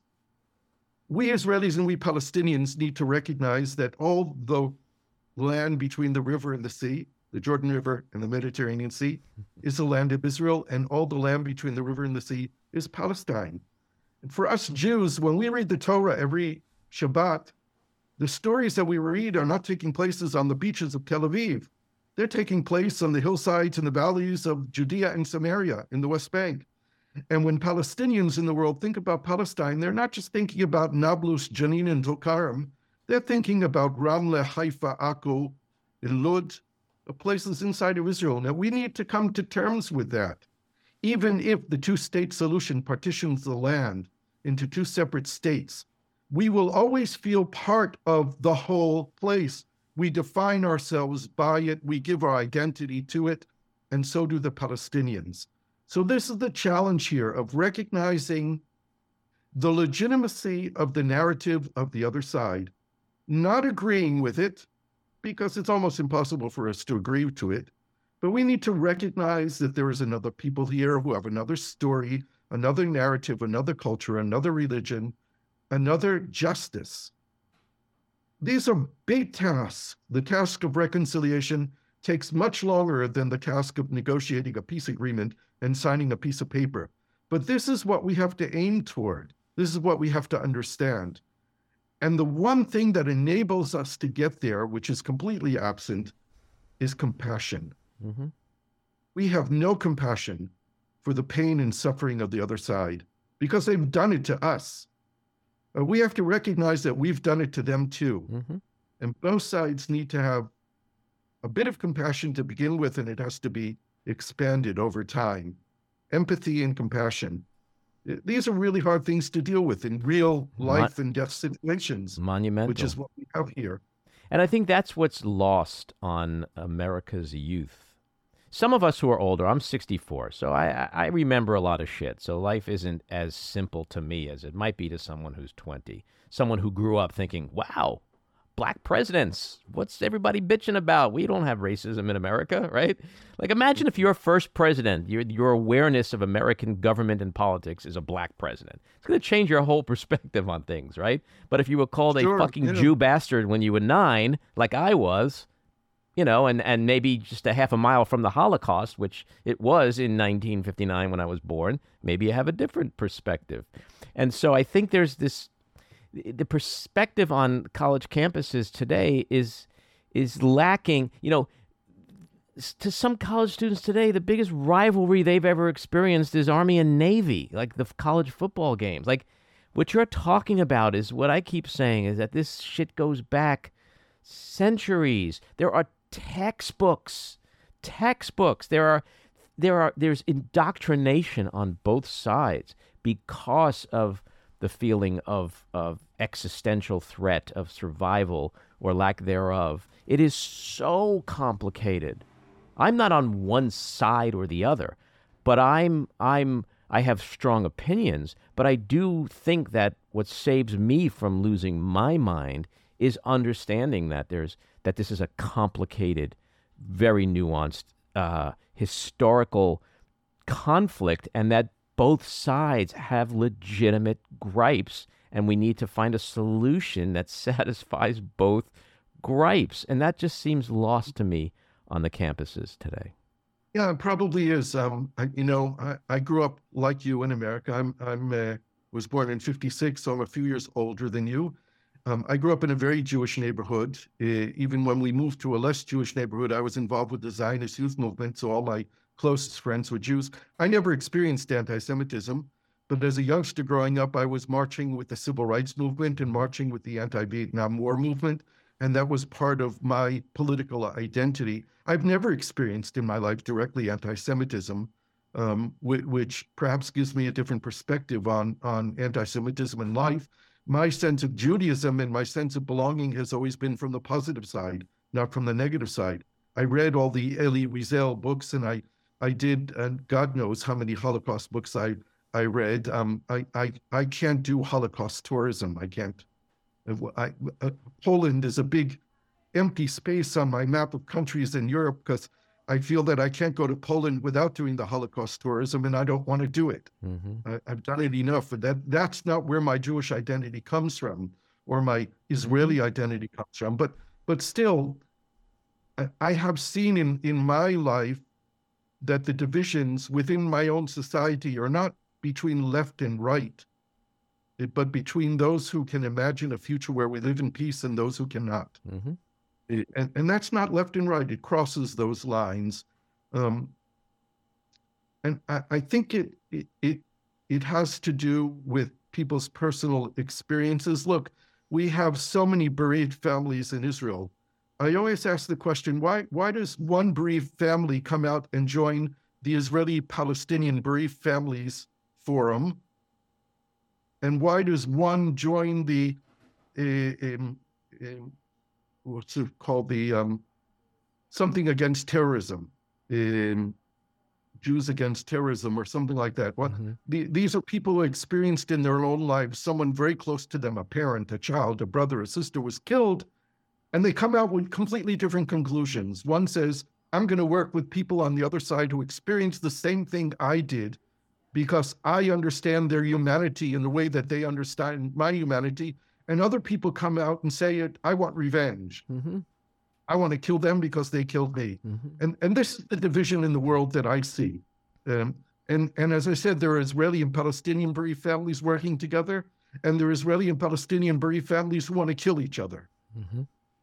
we Israelis and we Palestinians need to recognize that all the land between the river and the sea, the Jordan River and the Mediterranean Sea, is the land of Israel, and all the land between the river and the sea is Palestine. And for us Jews, when we read the Torah every Shabbat, the stories that we read are not taking places on the beaches of Tel Aviv. They're taking place on the hillsides and the valleys of Judea and Samaria in the West Bank. And when Palestinians in the world think about Palestine, they're not just thinking about Nablus, Jenin, and Tulkarem. They're thinking about Ramle, Haifa, Akko, and Lod, the places inside of Israel. Now, we need to come to terms with that. Even if the two-state solution partitions the land into two separate states, we will always feel part of the whole place. We define ourselves by it. We give our identity to it, and so do the Palestinians. So this is the challenge here of recognizing the legitimacy of the narrative of the other side, not agreeing with it, because it's almost impossible for us to agree to it, but we need to recognize that there is another people here who have another story, another narrative, another culture, another religion, another justice. These are big tasks. The task of reconciliation takes much longer than the task of negotiating a peace agreement and signing a piece of paper. But this is what we have to aim toward. This is what we have to understand. And the one thing that enables us to get there, which is completely absent, is compassion. Mm-hmm. We have no compassion for the pain and suffering of the other side because they've done it to us. Uh, we have to recognize that we've done it to them too. Mm-hmm. And both sides need to have a bit of compassion to begin with, and it has to be expanded over time. Empathy and compassion. These are really hard things to deal with in real life Mon- and death situations. Monumental. Which is what we have here. And I think that's what's lost on America's youth. some of us who are older, I'm sixty-four, so I, I I remember a lot of shit. So life isn't as simple to me as it might be to someone who's twenty. Someone who grew up thinking, wow, black presidents, what's everybody bitching about? We don't have racism in America, right? Like, imagine if your first president, your, your awareness of American government and politics is a black president. It's going to change your whole perspective on things, right? But if you were called Sure, a fucking yeah. Jew bastard when you were nine, like I was, you know, and, and maybe just a half a mile from the Holocaust, which it was in nineteen fifty-nine when I was born, maybe you have a different perspective. And so I think there's this, the perspective on college campuses today is is lacking. You know, to some college students today, the biggest rivalry they've ever experienced is Army and Navy, like the college football games. Like, what you're talking about is what I keep saying is that this shit goes back centuries. There are textbooks, textbooks. There are, there are, there's indoctrination on both sides because of the feeling of, of existential threat, of survival or lack thereof. It is so complicated. I'm not on one side or the other, but I'm I'm I have strong opinions, but I do think that what saves me from losing my mind is understanding that there's that this is a complicated, very nuanced uh, historical conflict, and that both sides have legitimate gripes, and we need to find a solution that satisfies both gripes. And that just seems lost to me on the campuses today. Yeah, it probably is. Um, I, you know, I, I grew up like you in America. I'm I'm uh, was born in fifty-six, so I'm a few years older than you. Um, I grew up in a very Jewish neighborhood. Uh, even when we moved to a less Jewish neighborhood, I was involved with the Zionist youth movement, so all my closest friends were Jews. I never experienced anti-Semitism, but as a youngster growing up, I was marching with the civil rights movement and marching with the anti-Vietnam War movement, and that was part of my political identity. I've never experienced in my life directly anti-Semitism, um, which, which perhaps gives me a different perspective on, on anti-Semitism in life. My sense of Judaism and my sense of belonging has always been from the positive side, not from the negative side. I read all the Elie Wiesel books, and I I did, and God knows how many Holocaust books I I read. Um, I I I can't do Holocaust tourism. I can't. I, uh, Poland is a big empty space on my map of countries in Europe because I feel that I can't go to Poland without doing the Holocaust tourism, and I don't want to do it. Mm-hmm. I, I've done it enough, and that that's not where my Jewish identity comes from, or my Israeli mm-hmm. identity comes from. But but still, I, I have seen in in my life that the divisions within my own society are not between left and right, but between those who can imagine a future where we live in peace and those who cannot. Mm-hmm. It, and, and that's not left and right. It crosses those lines. Um, and I, I think it, it, it, it has to do with people's personal experiences. Look, we have so many bereaved families in Israel. I always ask the question, why, why does one bereaved family come out and join the Israeli-Palestinian Bereaved Families Forum? And why does one join the, uh, um, um, what's it called, the um, something against terrorism, um, Jews Against Terrorism or something like that? What, mm-hmm. the, these are people who experienced in their own lives, someone very close to them, a parent, a child, a brother, a sister was killed, and they come out with completely different conclusions. One says, I'm going to work with people on the other side who experienced the same thing I did because I understand their humanity in the way that they understand my humanity. And other people come out and say, I want revenge. Mm-hmm. I want to kill them because they killed me. Mm-hmm. And and this is the division in the world that I see. Um, and, and as I said, there are Israeli and Palestinian bereaved families working together, and there are Israeli and Palestinian bereaved families who want to kill each other. Mm-hmm.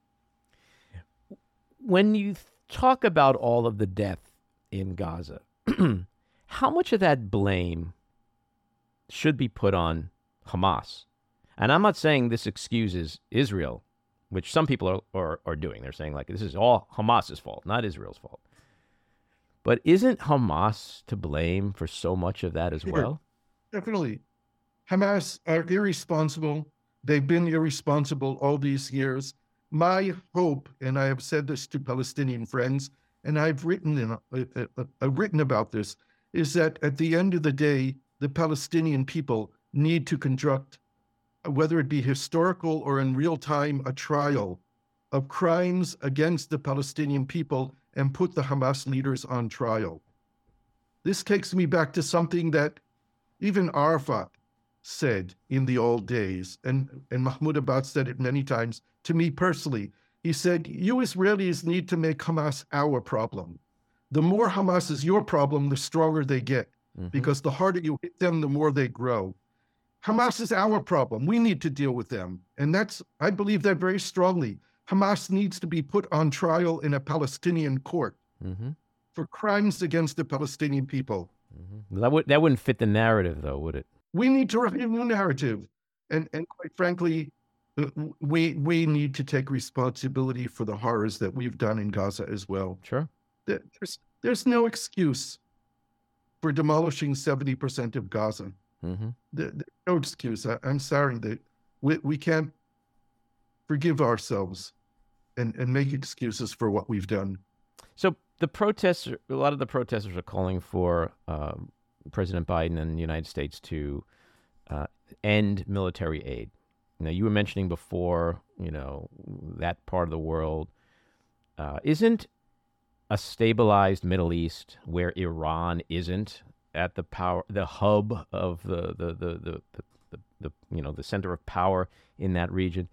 When you talk about all of the death in Gaza, how much of that blame should be put on Hamas? And I'm not saying this excuses Israel, which some people are, are, are doing. They're saying, like, this is all Hamas's fault, not Israel's fault. But isn't Hamas to blame for so much of that as Sure. well? Definitely. Hamas are irresponsible. They've been irresponsible all these years. My hope, and I have said this to Palestinian friends, and I've written in, uh, uh, uh, written about this, is that at the end of the day, the Palestinian people need to conduct, whether it be historical or in real time, a trial of crimes against the Palestinian people and put the Hamas leaders on trial. This takes me back to something that even Arafat said in the old days, and, and Mahmoud Abbas said it many times to me personally. He said, you Israelis need to make Hamas our problem. The more Hamas is your problem, the stronger they get, mm-hmm. because the harder you hit them, the more they grow. Hamas is our problem. We need to deal with them. And that's, I believe that very strongly. Hamas needs to be put on trial in a Palestinian court mm-hmm. for crimes against the Palestinian people. Mm-hmm. That, would, that wouldn't fit the narrative, though, would it? We need to write a new narrative. And, and quite frankly, we, we need to take responsibility for the horrors that we've done in Gaza as well. Sure. There's, there's no excuse for demolishing seventy percent of Gaza. Mm-hmm. There, there's no excuse. I, I'm sorry that we, we can't forgive ourselves and, and make excuses for what we've done. So the protests, a lot of the protesters are calling for uh, President Biden and the United States to uh, end military aid. Now, you were mentioning before, you know, that part of the world. Uh, isn't a stabilized Middle East where Iran isn't at the power, the hub of the the the the, the, the, the you know the center of power in that region?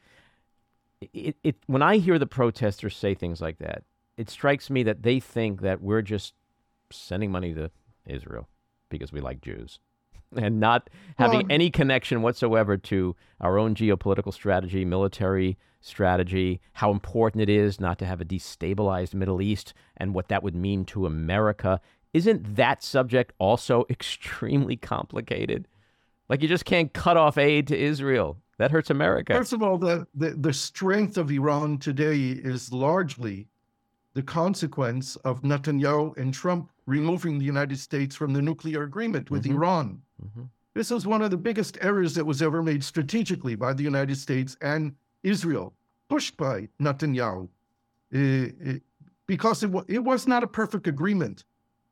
It, it when I hear the protesters say things like that, it strikes me that they think that we're just sending money to Israel because we like Jews, and not having well, any connection whatsoever to our own geopolitical strategy, military strategy, how important it is not to have a destabilized Middle East, and what that would mean to America. Isn't that subject also extremely complicated? Like, you just can't cut off aid to Israel. That hurts America. First of all, the, the, the strength of Iran today is largely the consequence of Netanyahu and Trump removing the United States from the nuclear agreement with mm-hmm. Iran. Mm-hmm. This was one of the biggest errors that was ever made strategically by the United States and Israel, pushed by Netanyahu, uh, it, because it, w- it was not a perfect agreement.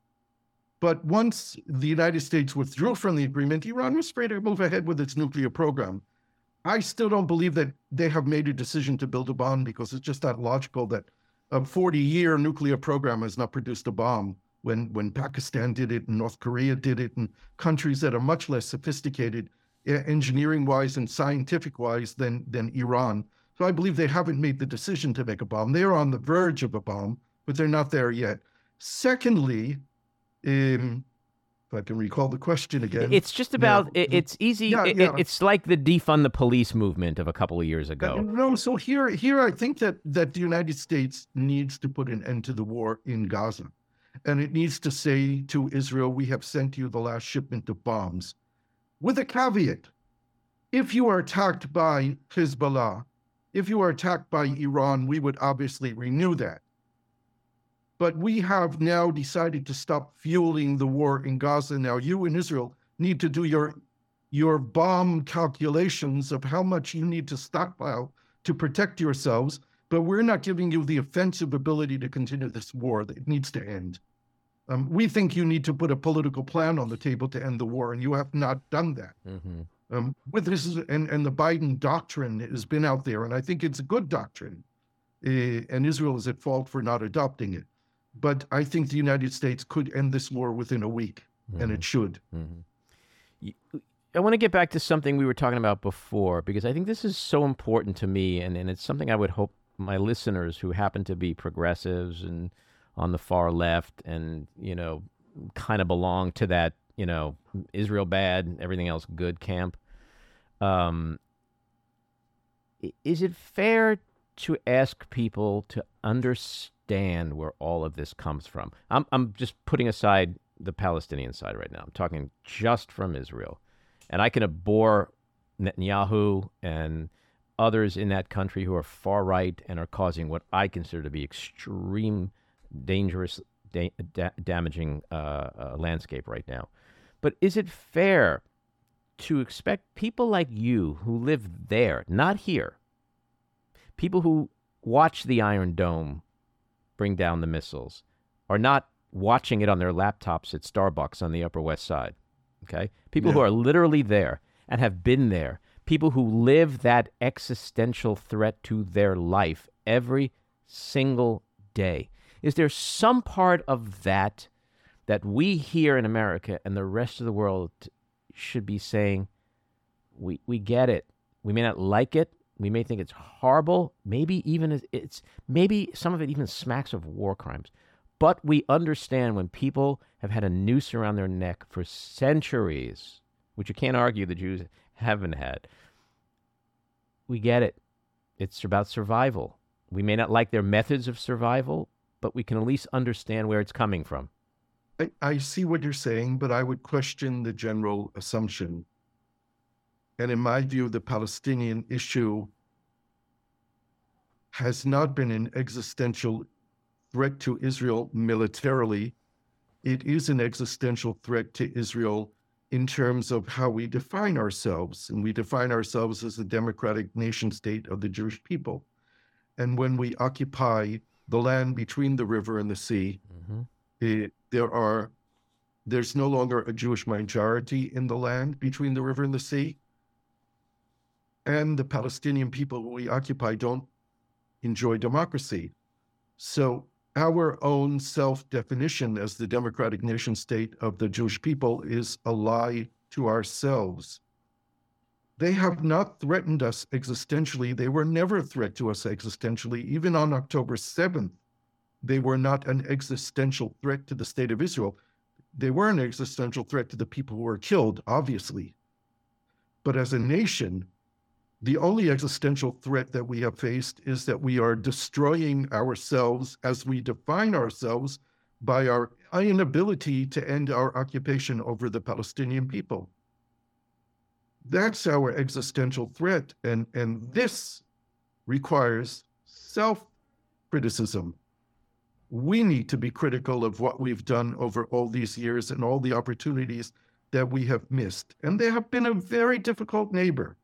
But once the United States withdrew from the agreement, Iran was free to move ahead with its nuclear program. I still don't believe that they have made a decision to build a bomb, because it's just not logical that a forty-year nuclear program has not produced a bomb when, when Pakistan did it and North Korea did it, and countries that are much less sophisticated engineering-wise and scientific-wise than, than Iran. So I believe they haven't made the decision to make a bomb. They're on the verge of a bomb, but they're not there yet. Secondly, um, if I can recall the question again. It's just about, yeah. it, it's easy. Yeah, it, yeah. It's like the defund the police movement of a couple of years ago. Uh, no, so here, here I think that, that the United States needs to put an end to the war in Gaza. And it needs to say to Israel, we have sent you the last shipment of bombs. With a caveat, if you are attacked by Hezbollah, if you are attacked by Iran, we would obviously renew that. But we have now decided to stop fueling the war in Gaza. Now, you in Israel need to do your, your bomb calculations of how much you need to stockpile to protect yourselves, but we're not giving you the offensive ability to continue this war. It needs to end. Um, we think you need to put a political plan on the table to end the war, and you have not done that. Mm-hmm. Um, with this, and, and the Biden doctrine has been out there, and I think it's a good doctrine, uh, and Israel is at fault for not adopting it. But I think the United States could end this war within a week, mm-hmm. and it should. Mm-hmm. I want to get back to something we were talking about before, because I think this is so important to me, and, and it's something I would hope my listeners who happen to be progressives and on the far left and, you know, kind of belong to that, you know, Israel bad, everything else good camp. Um, is it fair to ask people to understand where all of this comes from? I'm I'm just putting aside the Palestinian side right now. I'm talking just from Israel. And I can abhor Netanyahu and others in that country who are far right and are causing what I consider to be extreme, dangerous, da- da- damaging uh, uh, landscape right now. But is it fair to expect people like you who live there, not here, people who watch the Iron Dome bring down the missiles, are not watching it on their laptops at Starbucks on the Upper West Side. Okay? People who Yeah. are literally there and have been there. People who live that existential threat to their life every single day. Is there some part of that that we here in America and the rest of the world should be saying, we we get it. We may not like it. We may think it's horrible. Maybe even it's maybe some of it even smacks of war crimes. But we understand when people have had a noose around their neck for centuries, which you can't argue the Jews haven't had. We get it. It's about survival. We may not like their methods of survival, but we can at least understand where it's coming from. I, I see what you're saying, but I would question the general assumption. And in my view, the Palestinian issue has not been an existential threat to Israel militarily. It is an existential threat to Israel in terms of how we define ourselves. And we define ourselves as a democratic nation state of the Jewish people. And when we occupy the land between the river and the sea, mm-hmm. it, there are, there's no longer a Jewish majority in the land between the river and the sea. And the Palestinian people who we occupy don't enjoy democracy. So our own self-definition as the democratic nation state of the Jewish people is a lie to ourselves. They have not threatened us existentially. They were never a threat to us existentially. Even on October seventh, they were not an existential threat to the state of Israel. They were an existential threat to the people who were killed, obviously. But as a nation, the only existential threat that we have faced is that we are destroying ourselves as we define ourselves by our inability to end our occupation over the Palestinian people. That's our existential threat, and, and this requires self-criticism. We need to be critical of what we've done over all these years and all the opportunities that we have missed. And they have been a very difficult neighbor.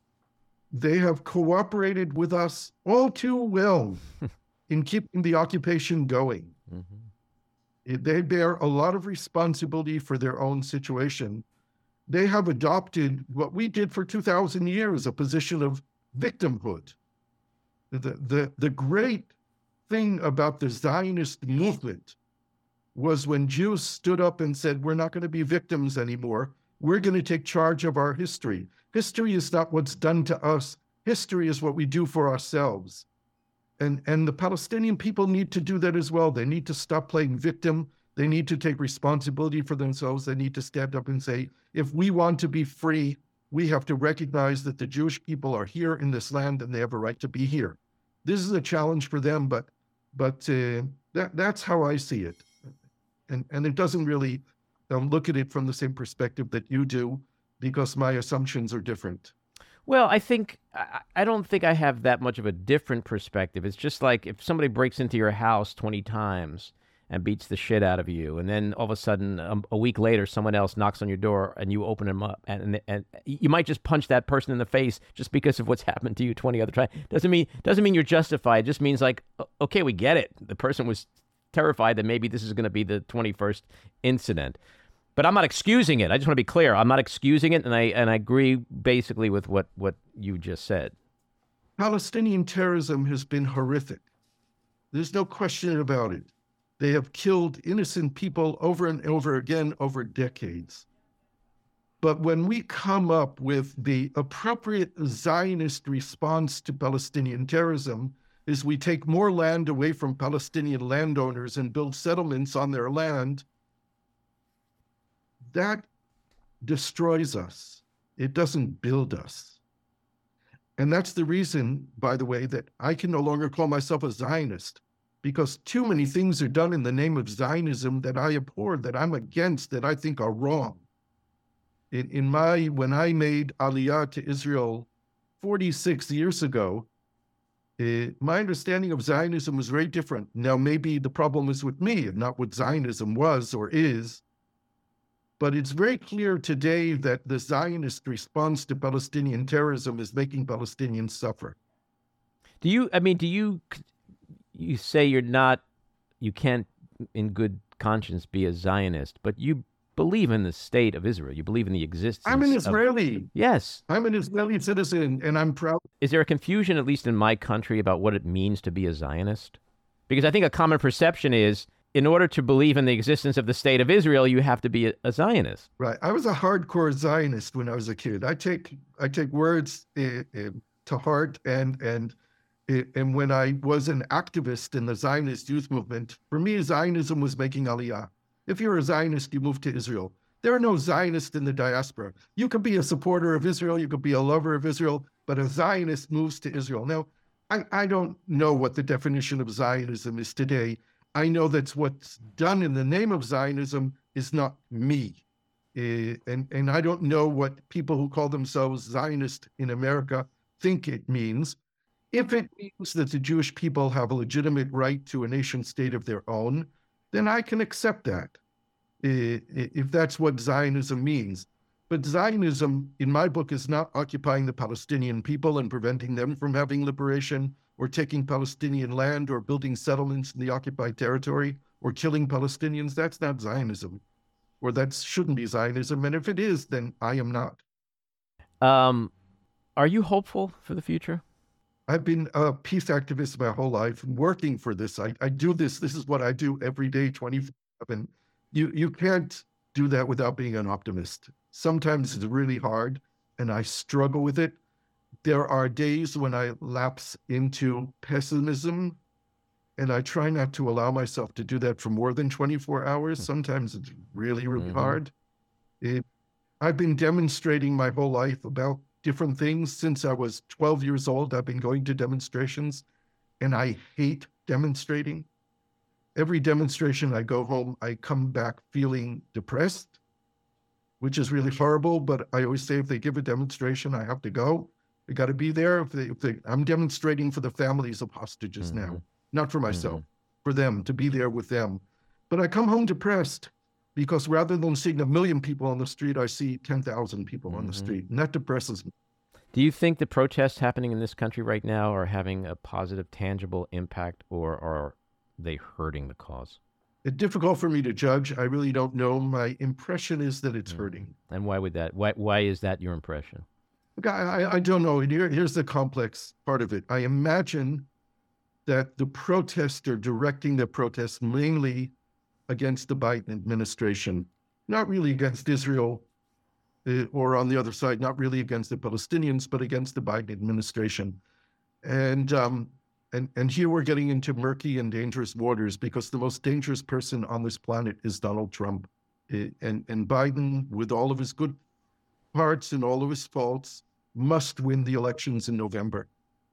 They have cooperated with us all too well in keeping the occupation going. Mm-hmm. They bear a lot of responsibility for their own situation. They have adopted what we did for two thousand years, a position of victimhood. The, the, the great thing about the Zionist movement was when Jews stood up and said, we're not going to be victims anymore. We're going to take charge of our history. History is not what's done to us. History is what we do for ourselves. And, and the Palestinian people need to do that as well. They need to stop playing victim. They need to take responsibility for themselves. They need to stand up and say, if we want to be free, we have to recognize that the Jewish people are here in this land and they have a right to be here. This is a challenge for them, but but uh, that that's how I see it. And, and it doesn't really um, look at it from the same perspective that you do, because my assumptions are different. Well, I think, I, I don't think I have that much of a different perspective. It's just like if somebody breaks into your house twenty times and beats the shit out of you, and then all of a sudden, um, a week later, someone else knocks on your door and you open them up, and, and and you might just punch that person in the face just because of what's happened to you twenty other times. Doesn't mean doesn't mean you're justified. It just means like, okay, we get it. The person was terrified that maybe this is going to be the twenty-first incident. But I'm not excusing it. I just want to be clear. I'm not excusing it, and I and I agree basically with what, what you just said. Palestinian terrorism has been horrific. There's no question about it. They have killed innocent people over and over again over decades. But when we come up with the appropriate Zionist response to Palestinian terrorism, is we take more land away from Palestinian landowners and build settlements on their land, that destroys us. It doesn't build us. And that's the reason, by the way, that I can no longer call myself a Zionist, because too many things are done in the name of Zionism that I abhor, that I'm against, that I think are wrong. In, in my, when I made Aliyah to Israel forty-six years ago, uh, my understanding of Zionism was very different. Now, maybe the problem is with me and not what Zionism was or is, but it's very clear today that the Zionist response to Palestinian terrorism is making Palestinians suffer. Do you, I mean, do you, you say you're not, you can't in good conscience, be a Zionist, but you believe in the state of Israel. You believe in the existence. I'm an of- Israeli. Yes. I'm an Israeli citizen, and I'm proud. Is there a confusion, at least in my country, about what it means to be a Zionist? Because I think a common perception is, in order to believe in the existence of the state of Israel, you have to be a, a Zionist. Right. I was a hardcore Zionist when I was a kid. I take I take words uh, uh, to heart, and and uh, and when I was an activist in the Zionist youth movement, for me, Zionism was making Aliyah. If you're a Zionist, you move to Israel. There are no Zionists in the diaspora. You could be a supporter of Israel, you could be a lover of Israel, but a Zionist moves to Israel. Now, I, I don't know what the definition of Zionism is today. I know that's what's done in the name of Zionism is not me. Uh, and, and I don't know what people who call themselves Zionist in America think it means. If it means that the Jewish people have a legitimate right to a nation state of their own, then I can accept that, uh, if that's what Zionism means. But Zionism, in my book, is not occupying the Palestinian people and preventing them from having liberation, or taking Palestinian land, or building settlements in the occupied territory, or killing Palestinians. That's not Zionism, or that shouldn't be Zionism. And if it is, then I am not. Um, are you hopeful for the future? I've been a peace activist my whole life, working for this. I, I do this. This is what I do every day, twenty-four seven. You, you can't do that without being an optimist. Sometimes it's really hard, and I struggle with it. There are days when I lapse into pessimism, and I try not to allow myself to do that for more than twenty-four hours. Sometimes it's really, really mm-hmm. hard. It, I've been demonstrating my whole life about different things. Since I was twelve years old, I've been going to demonstrations, and I hate demonstrating. Every demonstration I go home, I come back feeling depressed, which is really horrible, but I always say if they give a demonstration, I have to go. I got to be there. If they, if they, I'm demonstrating for the families of hostages mm-hmm. now, not for myself, mm-hmm. for them, to be there with them. But I come home depressed because rather than seeing a million people on the street, I see ten thousand people mm-hmm. on the street, and that depresses me. Do you think the protests happening in this country right now are having a positive, tangible impact, or are they hurting the cause? It's difficult for me to judge. I really don't know. My impression is that it's mm-hmm. hurting. And why would that? Why why is that your impression? I, I don't know. Here, here's the complex part of it. I imagine that the protests are directing the protests mainly against the Biden administration, not really against Israel, uh, or on the other side, not really against the Palestinians, but against the Biden administration. And um, and and here we're getting into murky and dangerous waters, because the most dangerous person on this planet is Donald Trump. Uh, and, and Biden, with all of his good parts and all of his faults, must win the elections in November.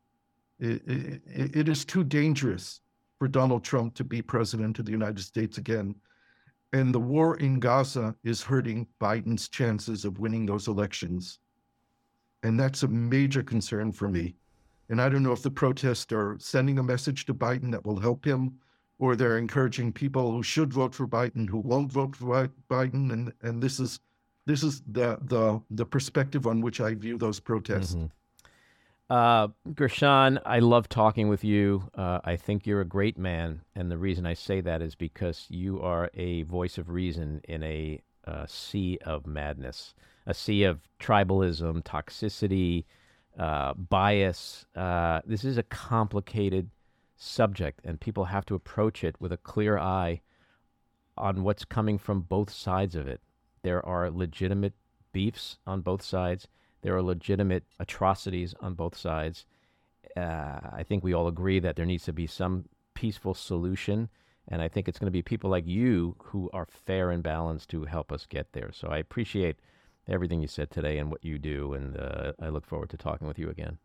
It, it, it is too dangerous for Donald Trump to be president of the United States again. And the war in Gaza is hurting Biden's chances of winning those elections. And that's a major concern for me. And I don't know if the protests are sending a message to Biden that will help him, or they're encouraging people who should vote for Biden who won't vote for Biden. And, and this is This is the, the the perspective on which I view those protests. Mm-hmm. Uh, Gershon, I love talking with you. Uh, I think you're a great man. And the reason I say that is because you are a voice of reason in a uh, sea of madness, a sea of tribalism, toxicity, uh, bias. Uh, this is a complicated subject, and people have to approach it with a clear eye on what's coming from both sides of it. There are legitimate beefs on both sides. There are legitimate atrocities on both sides. Uh, I think we all agree that there needs to be some peaceful solution, and I think it's going to be people like you who are fair and balanced to help us get there. So I appreciate everything you said today and what you do, and uh, I look forward to talking with you again.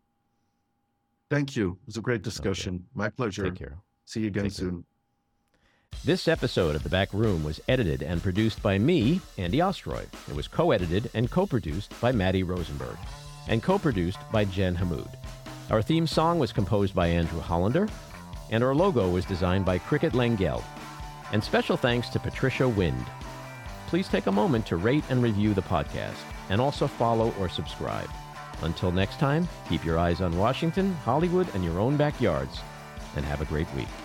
Thank you. It was a great discussion. Okay. My pleasure. Take care. See you again Take soon. Care. This episode of The Back Room was edited and produced by me, Andy Ostroy. It was co-edited and co-produced by Maddie Rosenberg, and co-produced by Jen Hammoud. Our theme song was composed by Andrew Hollander, and our logo was designed by Cricket Langell. And special thanks to Patricia Wind. Please take a moment to rate and review the podcast, and also follow or subscribe. Until next time, keep your eyes on Washington, Hollywood, and your own backyards, and have a great week.